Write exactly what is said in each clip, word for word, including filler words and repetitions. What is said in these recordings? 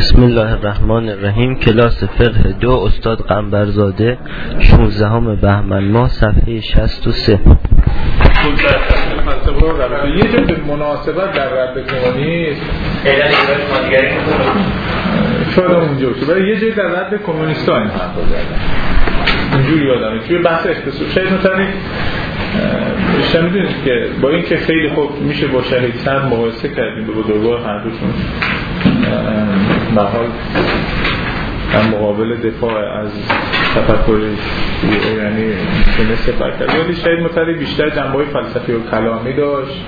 بسم الله الرحمن الرحیم. کلاس فقه دو، استاد قنبرزاده، شانزدهم بهمن ماه، صفحه شصت و سه. یه جور به مناسبت در رد کمونیست شاید اونجا باشه، ولی یه جور در رد کمونیستان این حرف رو زدن اینجوری یادمه توی بحث اختصاص شاید مثلا بیشتر میدونید که با این که خیلی خوب میشه با شهید صد مقایسه کردیم به بزرگوار هر دوشون به حال در مقابل دفاع از تفکر یعنی میتونه سفر کرد، ولی شاید مطلع بیشتر جنبه‌های فلسفی و کلامی داشت،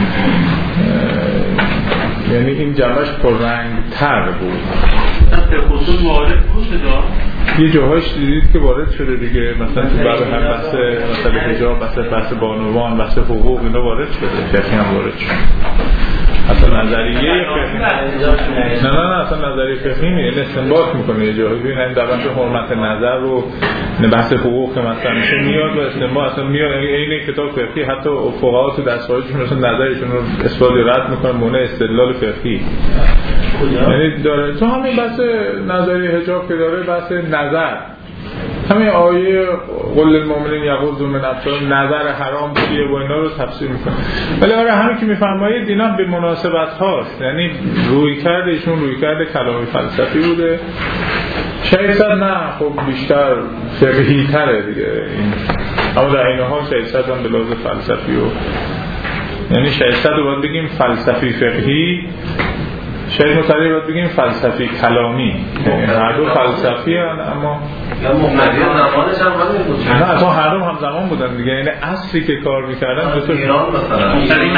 یعنی این جنبهش پررنگ‌تر بود. به خصوص وارد بود یه جاهاش دیدید که وارد شده دیگه، مثلا تو باب هم بحث مثلا حجاب، بحث بحث بانوان، بحث حقوق اینا وارد شده، فقهی هم وارد شده. اصلا نظریه فقهی نه نه نه اصلا نظریه فقهی نیست، استنباط میکنه یه جایی. ببینید در بحث حرمت نظر رو بحث حقوق که مثلا میشه میاد و استنباط اصلا میاد، یعنی این کتاب فقهی حتی فقها تو دستوراتشون مثلا نظرشون رو اثبات رد میکنن مونه استدلال فقهی، یعنی داره تو همین بحث نظریه حجاب که داره بحث نظر، همین آیه قل للمؤمنین یغضوا من ابصارهم نظر حرام چیه و اینا رو تفسیر میکنه. ولی آره همین که میفرمایید اینا به مناسبت هاست، یعنی روی کرده ایشون روی کرده کلامی فلسفی بوده. شاید صد نه خب بیشتر فقهی تره دیگه این، اما در این حال شاید صد هم به لحاظ فلسفی و یعنی شاید صد رو باید بگیم فلسفی فقهی، شاید مطلعی باید بگیم فلسفی کلامی، هر دو فلسفی هستند اما یا محمدی زمانش هم باید بود نه اصلا هر دو هم زمان بودن دیگه، یعنی اصلی که کار میکردن دو تا ایران مثلا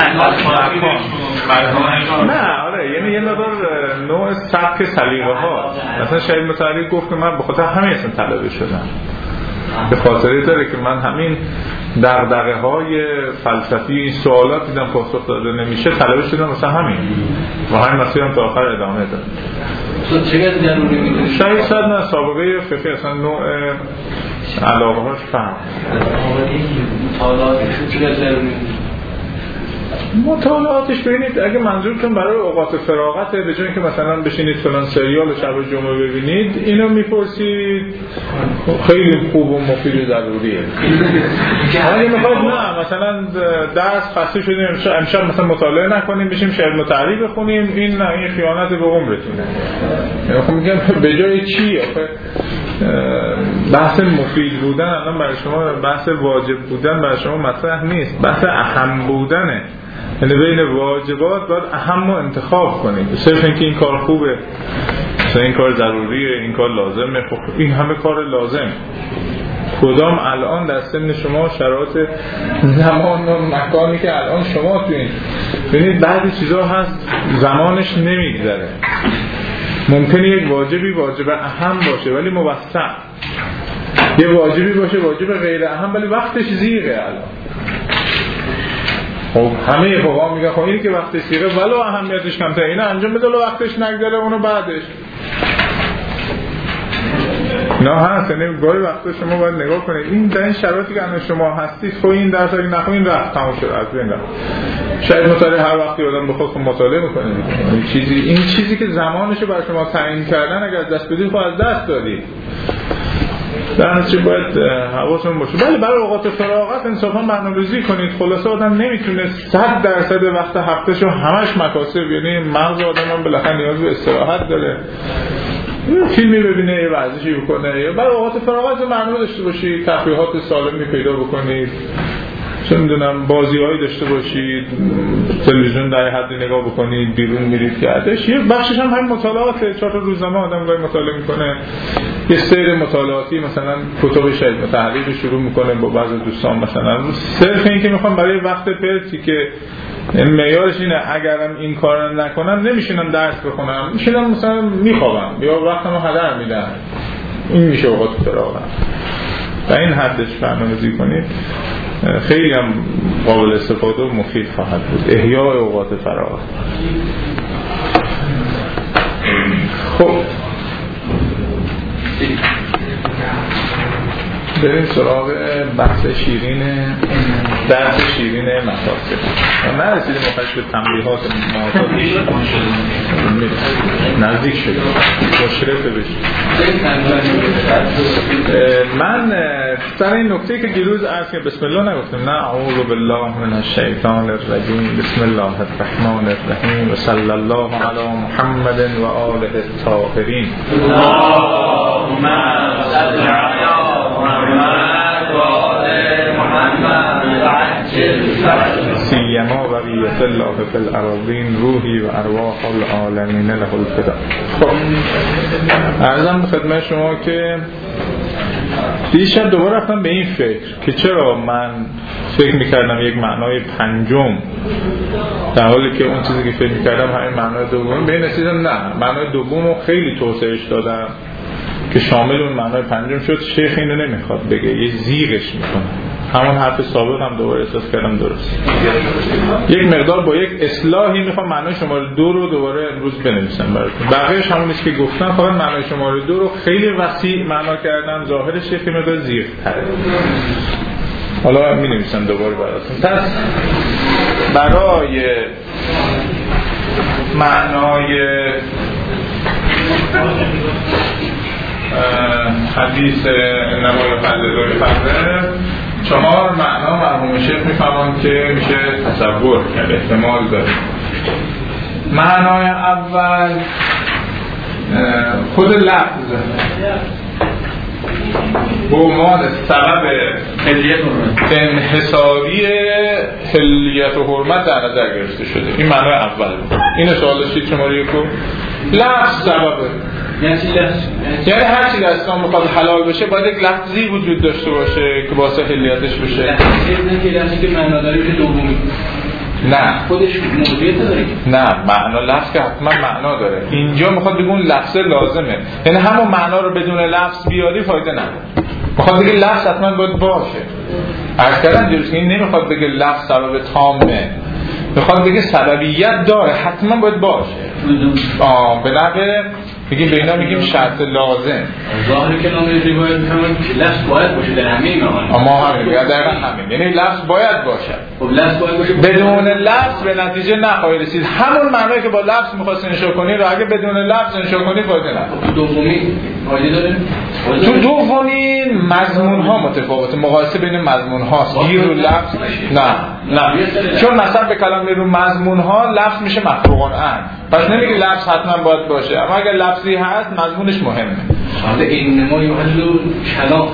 نه آره یعنی یه مقدار نوع سبک سلیقه ها، مثلا شاید مطلعی گفت که من به خاطر همین اصلا طلبه شدم، به خاطری داره که من همین دغدغه های فلسفی این سوالات دیدم پاسخ داده نمیشه طلبه شدم، مثلا همین و همین مسیر هم تا آخر ادامه داد. شاید صد نه سابقه فقهی اصلا نوع علاقه هاش فهم مطالعاتش ببینید اگه منظورتون برای اوقات فراغته به جای که مثلا بشینید فلان سریال شب جمعه ببینید اینو میپرسید خیلی خوب و مفید و ضروریه. اگه میخواید نه مثلا درس خسته شدیم امشب مثلا مطالعه نکنیم بشیم شعر متعری بخونیم، این نه این خیانت به عمرتونه. خب میگم به جای چی؟ آخه بحث مفید بودن الان برای شما بحث واجب بودن برای شما مطرح نیست، بحث اهم بودنه، یعنی بین واجبات باید اهم رو انتخاب کنید، صرف اینکه این کار خوبه مثلا این کار ضروریه این کار لازمه، خب این همه کار لازم کدام الان در سن شما شرایط زمان و مکانی که الان شما تو این ببینید بعضی چیزا هست زمانش نمیگذره، ممکنه یک واجبی واجب اهم باشه ولی موسع، یه واجبی باشه واجب غیر اهم ولی وقتش زیغه الان. خب همه فقها میگن خب اینی که وقتش زیغه ولو اهمیتش کمتره اینو انجام بده وقتش نگذره اونو بعدش نه هست، یعنی گاهی وقتا شما باید نگاه کنید این در این شرایطی که الان شما هستید خب این درس اگه نخونید رفت تموم شد از بین رفت. شاید مطالعه هر وقتی آدم به خود مطالعه میکنه این چیزی این چیزی که زمانشو برای شما تعیین کردن اگر دست بدید خب از دست دادید، در نتیجه باید حواستون باشه. ولی برای اوقات فراغت انصافا برنامه‌ریزی کنید. خلاصه آدم نمیتونه صد درصد وقت هفتهشو همش مکاسب، یعنی مغز آدم هم بالاخره نیاز به استراحت داره، فیلمی ببینه یه ورزشی بکنه، یا برای اوقات فراغت برنامه داشته باشید، تفریحات سالمی پیدا بکنید، چه میدونم بازی‌هایی داشته باشید، تلویزیون در حدی نگاه بکنید، بیرون میرید کردش. یه بخشش هم همین مطالعاته، چهار تا روزنامه آدم گاهی مطالعه میکنه، یه سیر مطالعاتی مثلا کتاب شاید تحلیل شروع میکنه با بعضی دوستان، مثلا صرف این که میخوام برای وقت پرتی که این معیارش اینه اگرم این کارو نکنم نمیشینم درس بخونم، میشینم مثلا میخوابم یا وقتمو هدر میدم، این میشه اوقات فراغت. در این حدش برنامه‌ریزی کنید خیلی هم قابل استفاده و مفید خواهد بود. احیاء اوقات فراغت. خب بریم سراغ بحث شیرین درس شیرین مفاسد. ما نرسیدیم مخش به تنبیهات معاصر نزدیک شدیم مشرفه بشیم. من سر این نکته که دیروز عرض که بسم الله نگفتم، نه اعوذ بالله من الشیطان الرجیم، بسم الله الرحمن الرحیم و صلی الله علی محمد و آله الطاهرین. اللهم صل علی محمد و آل محمد و عجل سیما بقیت الله فی الاراضین روحی و ارواح العالمین له الفدا. خب عرضم به خدمت شما که دیشب دوباره رفتم به این فکر که چرا من فکر میکردم یک معنای پنجم در حالی که اون چیزی که فکر میکردم همین معنای دوم، به این رسیدم نه، معنای دوم رو خیلی توسعهش دادم که شامل اون معنای پنجم شد. شیخ اینو نمیخواد بگه، یه زیغش میکنه. همون حرف سابق هم دوباره احساس کردم درست. یک مقدار با یک اصلاحی میخوام معنای شماره دو رو دوباره امروز بنویسم براتون. بقیه‌اش همونیست که گفتم، فقط معنای شماره دو رو خیلی وسیع معنا کردم، ظاهرش شیخ مقدار زیغ‌تره. حالا می نویسم دوباره براتون. پس برای معنای حدیث نمای فضل فضل چهار معنا مرحوم شیخ میفهمم که میشه تصور کرد، احتمال داره. معنای اول خود لفظ به عنوان سبب انحصاری حلیت و حرمت در نظر گرفته شده. این معنای اول. این سوال شید شماره یکو. لفظ سببه، یعنی هر چی در اسلام بخواد حلال بشه باید یک لفظی وجود داشته باشه که واسه حلیتش بشه. نه که لفظی که معنا داره میشه دومی. نه خودش موضوعیت داره. نه، معنا لفظ که حتما معنا داره. اینجا میخواد بگه اون لفظ لازمه، یعنی همون معنا رو بدون لفظ بیاری فایده نداره. میخواد بگه لفظ حتما باید باشه. عرض کردم دیروز که این نمیخواد بگه لفظ سبب تامه، میخواد بگه سببیت داره، حتما باید باشه. آه به نحوه میگیم به اینا میگیم شرط لازم. ظاهر کلام روایت میفهمن که لفظ باید باشه در همه اینا. اما همین یا در همین، یعنی لفظ باید باشه. خب لفظ باید باشه. بدون لفظ به نتیجه نخواهی رسید. همون معنایی که با لفظ می‌خواست انشا کنی رو اگه بدون لفظ انشا کنی فایده نداره. دومی فایده داره. تو دومی مضمون ها متفاوته، مقایسه بین مضمون هاست. گیر و لفظ نه نه چون مثلا به کلام رو مضمون ها لفظ میشه مفروغ عنه، پس نمیگه لفظ حتما باید باشه، اما اگر لفظی هست مضمونش مهمه. حالا این نمای حلو کلام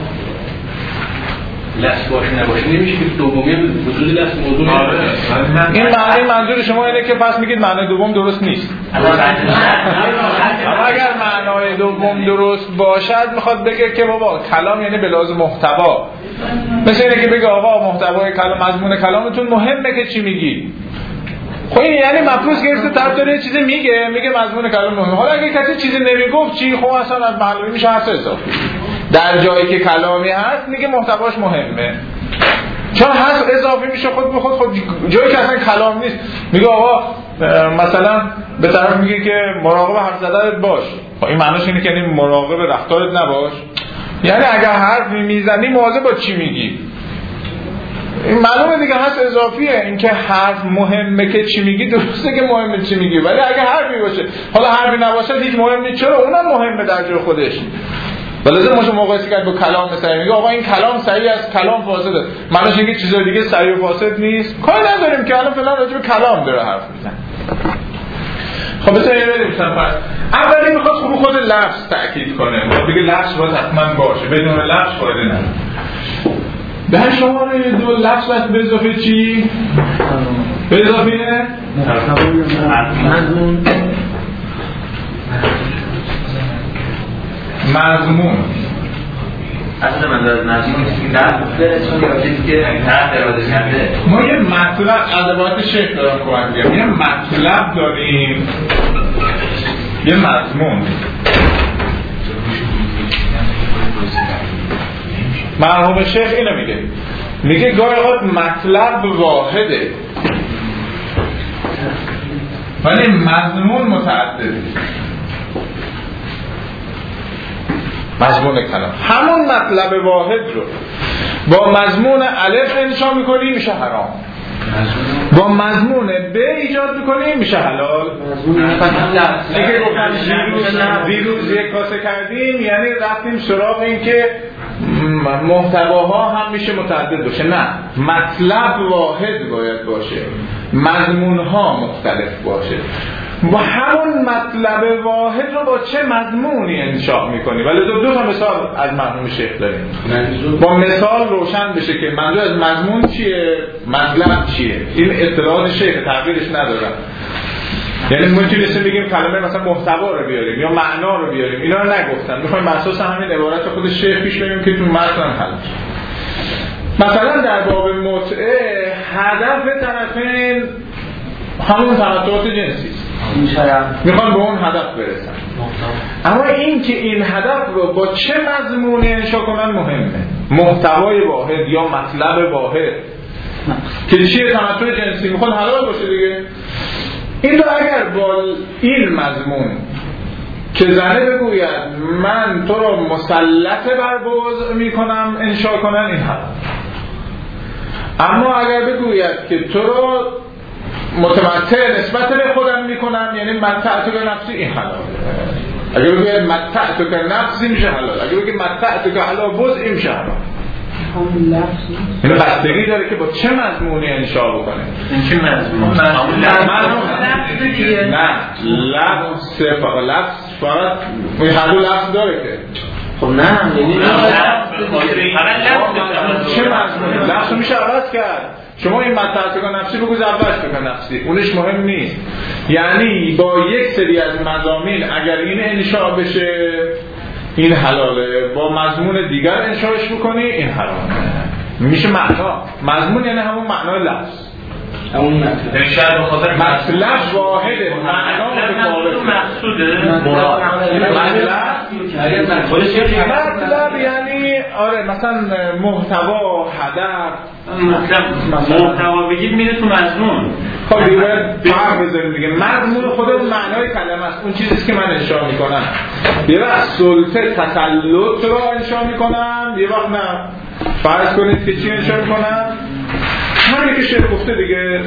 لفظ باشه نباشه نمیشه که دومی وجود لفظ موضوع این معنی منظور شما اینه که پس میگید معنی دوم درست نیست. اما اگر معنای دوم درست باشد میخواد بگه که بابا کلام یعنی به لحاظ محتوا، مثل اینه که بگه آقا محتوای کلام مضمون کلامتون مهمه که چی میگی. خب این یعنی مفروض گرفته طرف داره یه چیزی میگه میگه مضمون کلام مهمه. حالا اگه کسی چیزی نمیگفت چی؟ خب اصلا از معلومی میشه حرف اضافی. در جایی که کلامی هست میگه محتواش مهمه، چون حرف اضافی میشه خود به خود. خود جایی که اصلا کلام نیست میگه آقا مثلا به طرف میگه که مراقب حرف زدنت باش. این معنیش اینه که یعنی مراقب رفتارت نباش، یعنی اگر حرف میزنی مواظب با چی میگی. این معلومه دیگه هست اضافیه. این که حرف مهمه که چی میگی درسته که مهمه چی میگی، ولی اگه حرفی باشه حالا حرفی نباشه هیچ مهم نیست. چرا؟ اونم مهمه در جای خودش. ولازم باشه مقایسه کرد با کلام صحیح. میگه آقا این کلام صحیح است، کلام فاسده. معنیش اینه که چیزای دیگه صحیح و فاسد نیست. کاری نداریم که الان فلان راجع به کلام داره حرف میزنه. خب بذار اینو بریم سمت. اولی میخواد خود خود لفظ تاکید کنه. میگه لفظ باید حتما باشه، بدون لفظ فایده نداره. در شماره دو لفظ بس به اضافه چی؟ به اضافه مضمون. مضمون اصلا من دارد مضمون که در برسون یا چیزی که طرف اراده کرده. ما یه مطلب ادبات شکل دارم کنم بگم، یه مطلب داریم یه مضمون. مرحوم شیخ اینو میگه، میگه گاهی اوقات مطلب واحده ولی مضمون متعدده. مضمون کلام همون مطلب واحد رو با مضمون الف انشا میکنی میشه حرام، با مضمون ب ایجاد میکنی میشه حلال. اگه گفتم دیروز یک کاسه کردیم یعنی رفتیم سراغ این که محتواها هم میشه متعدد باشه، نه، مطلب واحد باید باشه، مضمونها مختلف باشه. با همون مطلب واحد رو با چه مضمونی انشاء میکنی؟ ولی دو, دو تا مثال از مضمون شیخ داریم، با مثال روشن بشه که منظور از مضمون چیه، مطلب چیه. این اطلاعات شیخ، تغییرش ندارم. یعنی ما میتونیم بگیم کلمه مثلا محتوا رو بیاریم یا معنا رو بیاریم، اینا رو نگفتن. میخوایم بر اساس همین عبارت خود شیخ پیش بریم که تو متن حل. مثلا در باب متعه هدف طرفین همون تمتعات جنسی است، میخوان به اون هدف برسن. اما این که این هدف رو با چه مضمونی انشا کنن مهمه، محتوای واحد یا مطلب واحد که چیه تمتع جنسی میخوان حلال باشه دیگه. این رو اگر با این مضمون که زنه بگوید من تو رو مسلط بر بوضع میکنم انشا کنن این حلال. اما اگر بگوید که تو رو متمتع نسبت به خودم میکنم یعنی متعت به نفسی این حلال. اگر بگوید متعت به نفسی میشه حلال، اگر بگوید متعت به علا بوضع این میشه حلال. این بستگی داره که با چه مضمونی انشاء بکنه. این چه مضمون؟ نه لفظ فقط لفظ فقط این هر دو لفظ داره که خب نه یعنی چه مضمونی؟ لفظ میشه عوض کرد. شما این متعت به نفسی بگو عوض به نفسی، اونش مهم نیست. یعنی با یک سری از مضامین اگر این انشاء بشه این حلاله، با مضمون دیگر انشاءش بکنی این حرامه. میشه معنا، مضمون یعنی همون معنای لفظ، همون مطلب. یعنی شاید به خاطر مطلب واحده، معنا متفاوته. مطلب مطلب یعنی آره مثلا محتوا، هدف. مطلب محتوا بگید میره تو مضمون. خب دیگه فرق بذاریم دیگه. مضمون خود اون معنای کلمه است، اون چیزیست که من انشاء میکنم. یه وقت سلطه تسلط رو انشاء میکنم، یه وقت نه. فرض کنید که چی انشاء میکنم؟ همین که شیخ گفته دیگه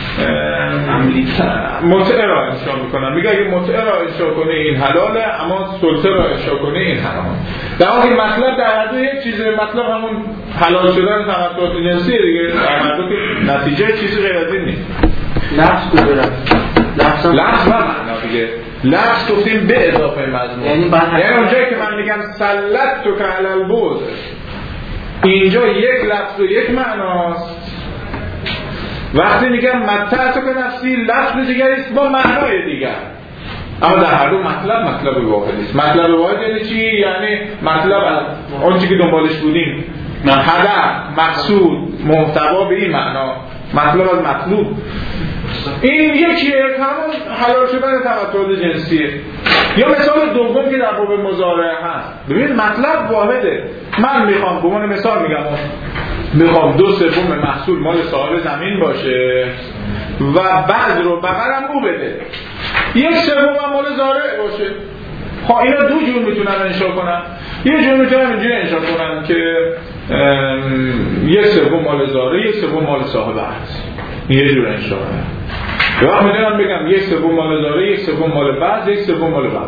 متعه را انشاء میکنم. میگه اگه متعه را انشاء کنه این حلاله، اما سلطه را انشاء کنه این حرامه. در واقع مطلب در هر دو یک چیزه. مطلب همون حلال شدن تمتعات جنسی دیگه، در هر دو که نتیجه چیزی غیر از این نیست. لفظ کجا لفظ لفظ و معنا دیگه. لفظ گفتیم به اضافه مضمون، یعنی یعنی اونجایی که من میگم سلط تو که علل بود، اینجا یک لفظ و یک معناست. وقتی میگم متعت که نفسی لفظ دیگری است با معنای دیگر، اما در هر دو مطلب مطلب واحدی است. مطلب واحد یعنی چی؟ یعنی مطلب اون چیزی که دنبالش بودیم، هدف، مقصود، محتوا به این معنا، مطلب از مطلوب. این یکیه، همون حلال شدن تمتع جنسیه. یا مثال دوم که در باب مضارعه هست، ببین مطلب واحده. من میخوام به عنوان مثال میگم میخوام دو سوم محصول مال صاحب زمین باشه و بعد رو بقرم او بده، یک سوم مال زارع باشه. خب اینا دو جور میتونن انشاء کنن. یه جور میتونن اینجوری انشاء کنن که یک سوم مال زارع، یک سوم مال صاحب هست. یه جور انشاء کنن. یا میتونم بگم یک سوم مال زارع، یک سوم مال بعد، یک سوم مال بقر.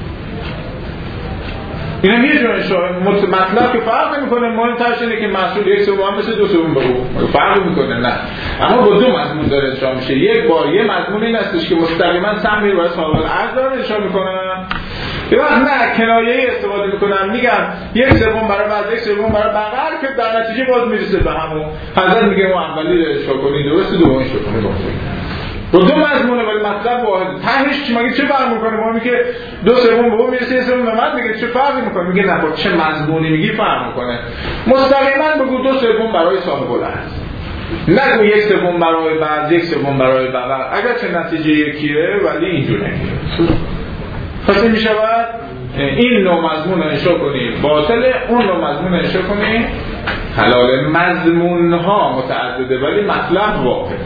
اینا یه جور انشاء. مطلب که فرق نمیکنه، مهمترش اینه که محصول یک سوم هم مثل دو سوم بگو، فرق میکنه. نه، اما با دو مضمون داره انشاء میشه. یک بار یه مضمون این هستش که مستقیما سهمی رو باید صاحب الارض دارن انشاء میکنن. یه وقت نه، کنایه‌ای استفاده میکنن، میگم یک سوم برای بعد، یک سوم برای بقر، که در نتیجه باز میرسه به همون. حضرت میگه اون اولی رو انشاء کنید درست، دومی انشاء کنید با دو مضمونه ولی مطلب واحد. تهش چی مگه چه فرق میکنه؟ ما میگه دو سوم به اون میرسه، سوم به من، میگه چه فرقی میکنه؟ میگه نه، با چه مضمونی میگی فرق میکنه. مستقیما بگو دو سوم برای صاحب الارض، نگو یک سوم برای بعد، یک سوم برای بقر. اگر چه نتیجه یکیه ولی اینجوری نمیشه. پس این میشود این نوع مضمون انشاء کنی باطله، اون نوع مضمون انشاء کنی حلاله. مضمون ها متعدده ولی مطلب واحد.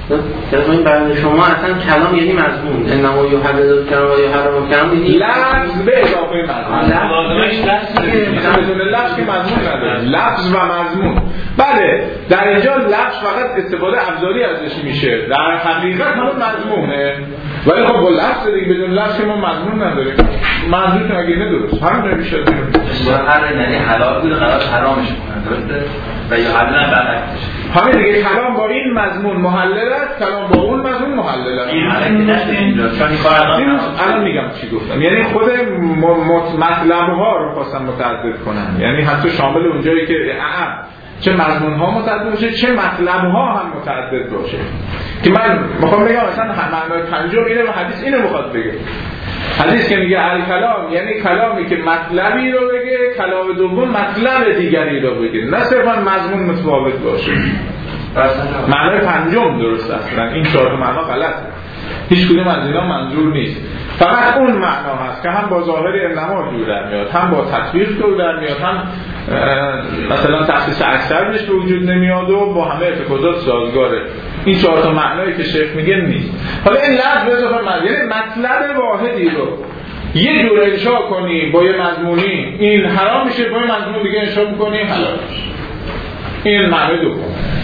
در این برنامه شما اصلا کلام یعنی مضمون، انما یحرر کلام و یحرم کلام یعنی لفظ به اضافه مضمون. لفظ بدون لفظ که مضمون نداره. لفظ و مضمون. بله در اینجا لفظ فقط استفاده ابزاری ازش میشه، در حقیقت همون مضمونه، ولی خب با لفظ دیگه بدون لفظ که ما مضمون نداریم. منظورتون اگه نه درست همین میشه. هر یعنی حلال بود قرار حرامش کنه درسته و یا حلال برعکسش. همین دیگه کلام با این مضمون محلل است، کلام با اون مضمون محلل است. این حرکت اینجا چون این کار الان میگم چی گفتم. یعنی خود مطلب ها رو خواستم متعدد کنم، یعنی حتی شامل اونجایی که اعم چه مضمون ها متعدد باشه چه مطلب ها هم متعدد باشه. که من میخوام بگم مثلا معنای پنجم اینه و حدیث اینو میخواد بگه. حدیث که میگه الکلام یعنی کلامی که مطلبی رو بگه، کلام دوم مطلب دیگری رو بگه، نه صرفا مضمون متفاوت باشه. معنای پنجم درست اصلا این چهار تا معنا غلطه، هیچ کدوم از اینا منظور نیست. فقط اون معنا هست که هم با ظاهر انما جور در میاد، هم با تطبیق جور در میاد، هم مثلا تخصیص اکثر بهش به وجود نمیاد و با همه ارتکازات سازگاره. این چهار تا معنایی که شیخ میگه نیست. حالا این لفظ به اضافه معنی مطلب واحدی رو یه جور انشا کنی با یه مضمونی این حرام میشه، با یه مضمون دیگه انشا میکنی حلال میشه. این معنی دوم.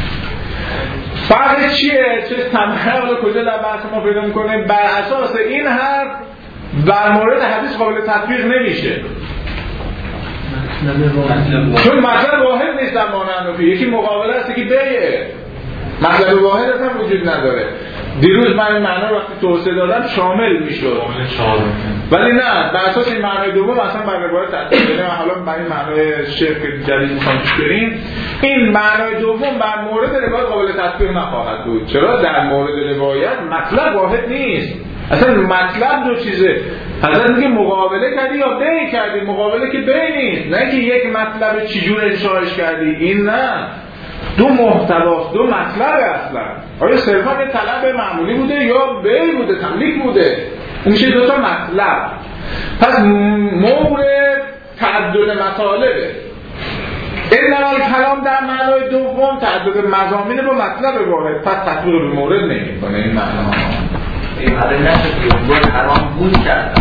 فرق چیه؟ چه ثمره رو کجا در بحث ما پیدا میکنه؟ بر اساس این حرف بر مورد حدیث قابل تطبیق نمیشه، چون مطلب واحد نیست در معنی. یکی مقابله است یکی بیعه، مطلب واحد هم وجود نداره. دیروز من این معنی وقتی توضیح دادم شامل میشد، ولی نه بر اساس این معنی دوم اصلا بر روایت تطبیق نمیشه. حالا برای معنی شیخ جدید میخوام پیش بریم، این معنی دوم بر مورد روایت قابل تطبیق نخواهد بود. چرا؟ در مورد روایت مطلب واحد نیست، اصلا مطلب دو چیزه. حضرت میگه مقابله کردی یا بیع کردی، مقابله که بیع نیست، نه که یک مطلب چجور انشاءش کردی، این نه، دو محتواست، دو مطلب اصلا. آیا صرفا یه طلب معمولی بوده یا بیع بوده، تملیک بوده؟ اون میشه دو تا مطلب. پس مورد تعدد مطالبه. علم کلام در معنای دوم تعدد مضامین با مطلب واحد، پس تطبیق به مورد نمی‌کنه این معنا. این حالا نشد که حرام بود کرد.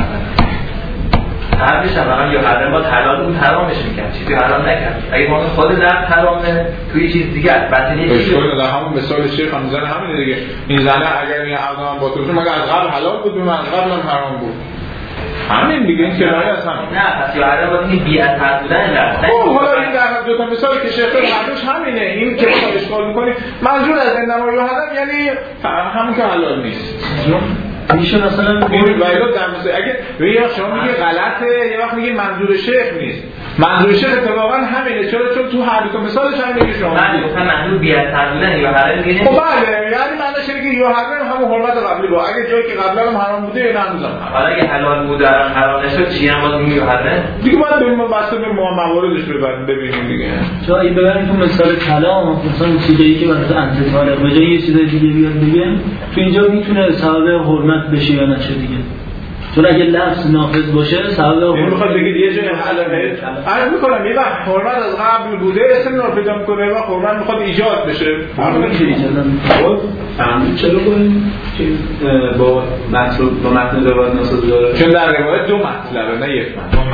حرفش هم الان یا حرام با حلال بود حرامش میکرد، چیزی حرام نکرد. اگه ما خود لفظ حرامه توی چیز دیگه باطنی چیزی در همون مثال شیخ هم میزنه همینه دیگه. این زنه اگر این عقدم با تو مگه از قبل حلال بود، من از قبل هم حرام بود. همین دیگه این کنایه است. همین نه پس یا حرام بود این بی‌اثر بودن لفظ. خب حالا این در دو تا مثالی که شیخ حدش همینه. این که ما اشکال می‌کنیم منظور از انما یا حرام یعنی همون که حلال نیست. میشه مثلا این وایرات در مثلا اگه یا شما میگی غلطه، یه وقت میگی منظور شیخ نیست. منظور شیخ اتفاقا همینه. چرا؟ چون تو هر دو تا مثالش همینه که شما من گفتم منظور بی‌اثر بودن یا حرام دیگه. خب بله، یعنی معنیش اینه که یا حرام همون حرمت قبلی با اگه جایی که قبلا هم حرام بوده یا هنوزم حالا اگه حلال بود الان حرام نشد چی هم باز میگه حرام دیگه باید بریم واسه به مواردش ببریم ببینیم دیگه. چرا این ببریم تو مثال کلام مثلا چیزایی که مثلا انتظار به جای یه چیز دیگه بیاد بگم تو اینجا میتونه سبب حرمت بشه یا نشه دیگه. چون اگه لفظ نافذ باشه سبب این میخواد بگید یه جای حلال عرض میکنم یه وقت حرمت از قبل بوده اسم رو پیدا میکنه و حرمت میخواد ایجاد بشه. حرمت چه ایجاد میکنه؟ فهمید چرا کنیم که با مطلب با متن روایت ناسازگاره؟ چون در روایت دو مطلبه نه یک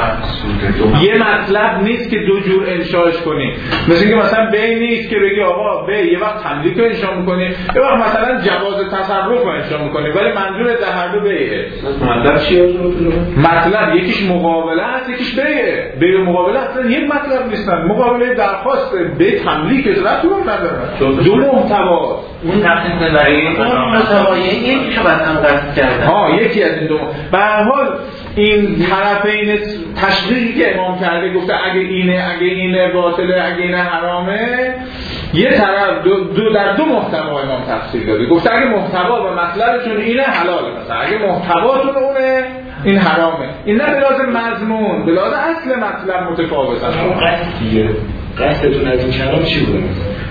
مطلب. یه مطلب نیست که دو جور انشاش کنی. مثل اینکه مثلا بی نیست که بگی آقا بی یه وقت تملیک رو انشا میکنی، یه وقت مثلا جواز تصرف رو انشا میکنی، ولی منظور در هر دو بیه. مطلب چیه؟ مطلب یکیش مقابله است یکیش بیه. بی و مقابله اصلا یک مطلب نیستن. مقابله درخواست، بی تملیک ربطی هم نداره. دو محتوا. اون تقسیم کنه برای اون محتوای یکیشو بعد هم قصد کردن. ها یکی از این دو. به هر حال این طرفین تشریحی که امام کرده گفته اگه اینه اگه اینه باطله اگه اینه حرامه، یه طرف دو, دو در دو محتوا امام تفسیر داده. گفته اگه محتوا و مطلبشون اینه حلاله، مثلا اگه محتواتون اونه این حرامه. این نه به لحاظ مضمون، به لحاظ اصل مطلب متفاوته. اون قصدیه. قصدتون از این کلام چی بوده؟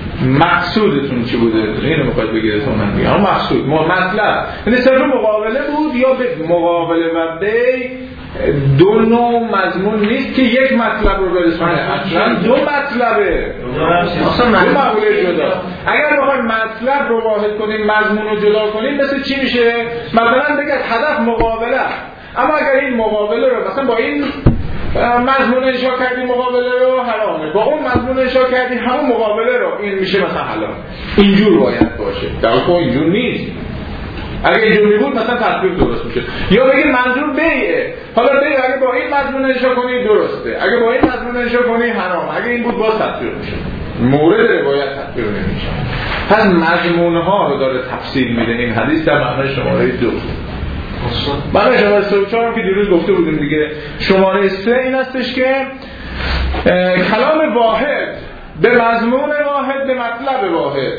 مقصودتون چی بوده؟ اینو میخواد بگید تو من میگم. اون مقصود مطلب یعنی صرف مقابله بود یا به مقابله و بی دو نوع مضمون نیست که یک مطلب رو برسونه، اصلا دو مطلبه، اصلا دو مقوله جدا. اگر بخوایم مطلب رو واحد کنیم مضمون رو جدا کنیم مثل چی میشه؟ مثلا بگید هدف مقابله، اما اگر این مقابله رو مثلا با این مضمون انشا کردی مقابله رو حرامه، با اون مضمون انشا کردی همون مقابله رو، این میشه مثلا حلال. اینجور باید باشه، در واقع اینجور نیست. اگه اینجوری بود مثلا تطبیق درست میشه. یا بگید منظور بیعه، حالا بیع اگه با این مضمون انشا کنی درسته، اگه با این مضمون انشا کنی حرام، اگه این بود باز تطبیق میشه. مورد روایت تطبیق نمیشه. پس مضمونها رو داره تفصیل میده این حدیث در معنای شماره دو. معنای شماره سه و چهار هم که دیروز گفته بودیم دیگه. شماره سه این هستش که کلام واحد به مضمون واحد به مطلب واحد،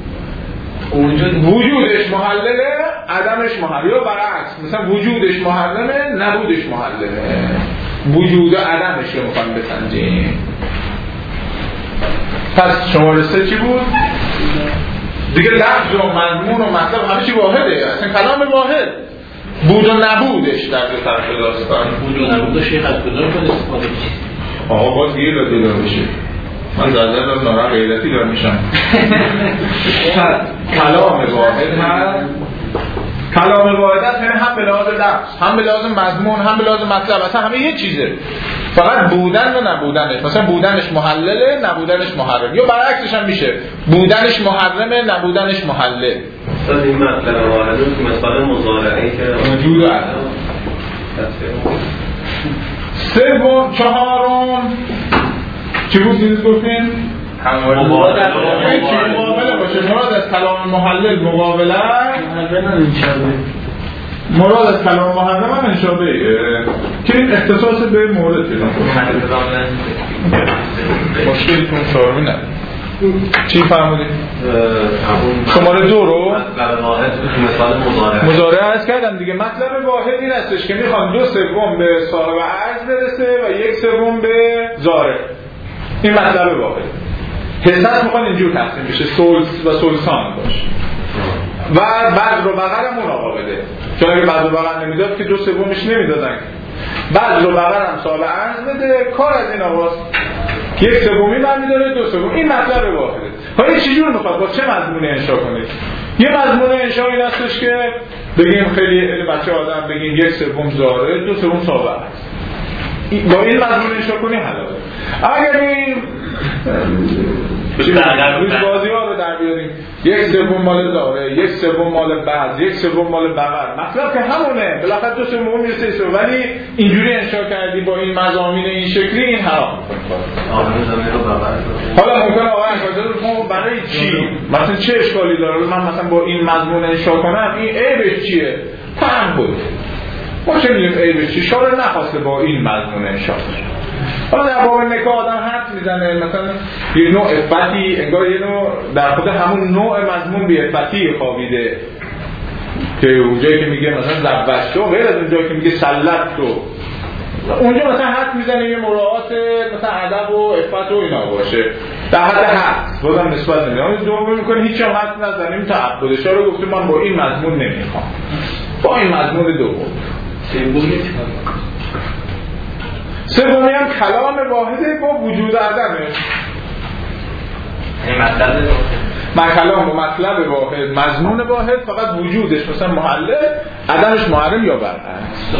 وجودش محلله عدمش محرمه، یا برعکس مثلا وجودش محرمه نبودش محلله، وجود و عدمش رو میخوایم بسنجیم. پس شماره سه چی بود؟ دیگه لفظ و مضمون و مطلب همه چی واحده، اصلا کلام واحد. بود و نبودش در دو طرف داستان، بود و نبودش یه خط کدام کنه استفاده میشه. آقا باز گیر رو دیدار بشه، من زدر دارم نارا غیرتی دارم میشم. کلام واحد هست، کلام واحد هست یعنی هم به لحاظ لفظ، هم به لحاظ مضمون، هم به لحاظ مطلب، اصلا همه یه چیزه، فقط بودن و نبودنش. مثلا بودنش محلله نبودنش محرم، یا برعکسش هم میشه بودنش محرمه نبودنش محلل. مثلا این مطلب واحد که مثلا مضارعه که وجود و عدم. سوم چهارم چی بود دیروز گفتیم؟ مقابله باشه. مراد از کلام محلل مقابله، مراد از کلام محرم هم انشابه که این اختصاص به مورد پیدا کنه. مشکلتون چهارمی نه چی فرمودید؟ شماره دو رو مضارعه عرض کردم دیگه. مطلب واحد این هستش که میخوام دو سوم به صاحب عرض برسه و یک سوم به ضارب. این مطلب واحد. حصت میخوان اینجور تقسیم بشه، سلس و سلسان باشه و بعد رو بغل هم اون آقا بده، چون اگه بعد رو بغل نمیداد که دو سومش نمیدادن. بعد رو بغل هم صاحب عرض بده، کار از این آقاست، یک سومی من میداره دو سوم. این مطلب واحده. حالا چجور میخواد با چه مضمون انشا کنید؟ یه مضمون انشا این هستش که بگیم خیلی بچه آدم بگیم یک سوم زاره دو سوم صاحب عرض، با این مضمون انشا کنی حلاله. اگر این روز بازی ها رو در بیاریم یک سوم مال داره، یک سوم مال بعض، یک سوم مال بغل، مطلب که همونه، بالاخره دو سوم میرسه سه، ولی اینجوری انشا کردی با این مضامین این شکلی، این حرام میکنه. حالا ممکنه آقا انشا برای چی؟ مثلا چه اشکالی داره من مثلا با این مضمون انشا کنم؟ این عیبش چیه؟ فهم بود ما چه میدونیم عیبش چیه؟ شاره نخواسته با این مضمون انشا کنه. حالا در باب نکاح آدم حرف میزنه، مثلا یه نوع افتی، انگار یه نوع در خود همون نوع مضمون بی افتی خوابیده که اونجایی که میگه مثلا زبشتو غیر از اونجایی که میگه سلطتو، اونجا مثلا حرف میزنه یه مراعات مثلا ادب و افت و اینا باشه در حد حد بازم نسبت نمیده. اون دوم میکنه هیچ هم حرف نزنیم تعبدش رو گفته من با این مضمون نمیخوام، با این مضمون دوم. سومی هم کلام واحده با وجود عدمه. این مطلب من کلام و مطلب واحد، مضمون واحد، فقط وجودش مثلا محلل، عدمش محرم یا برعکس.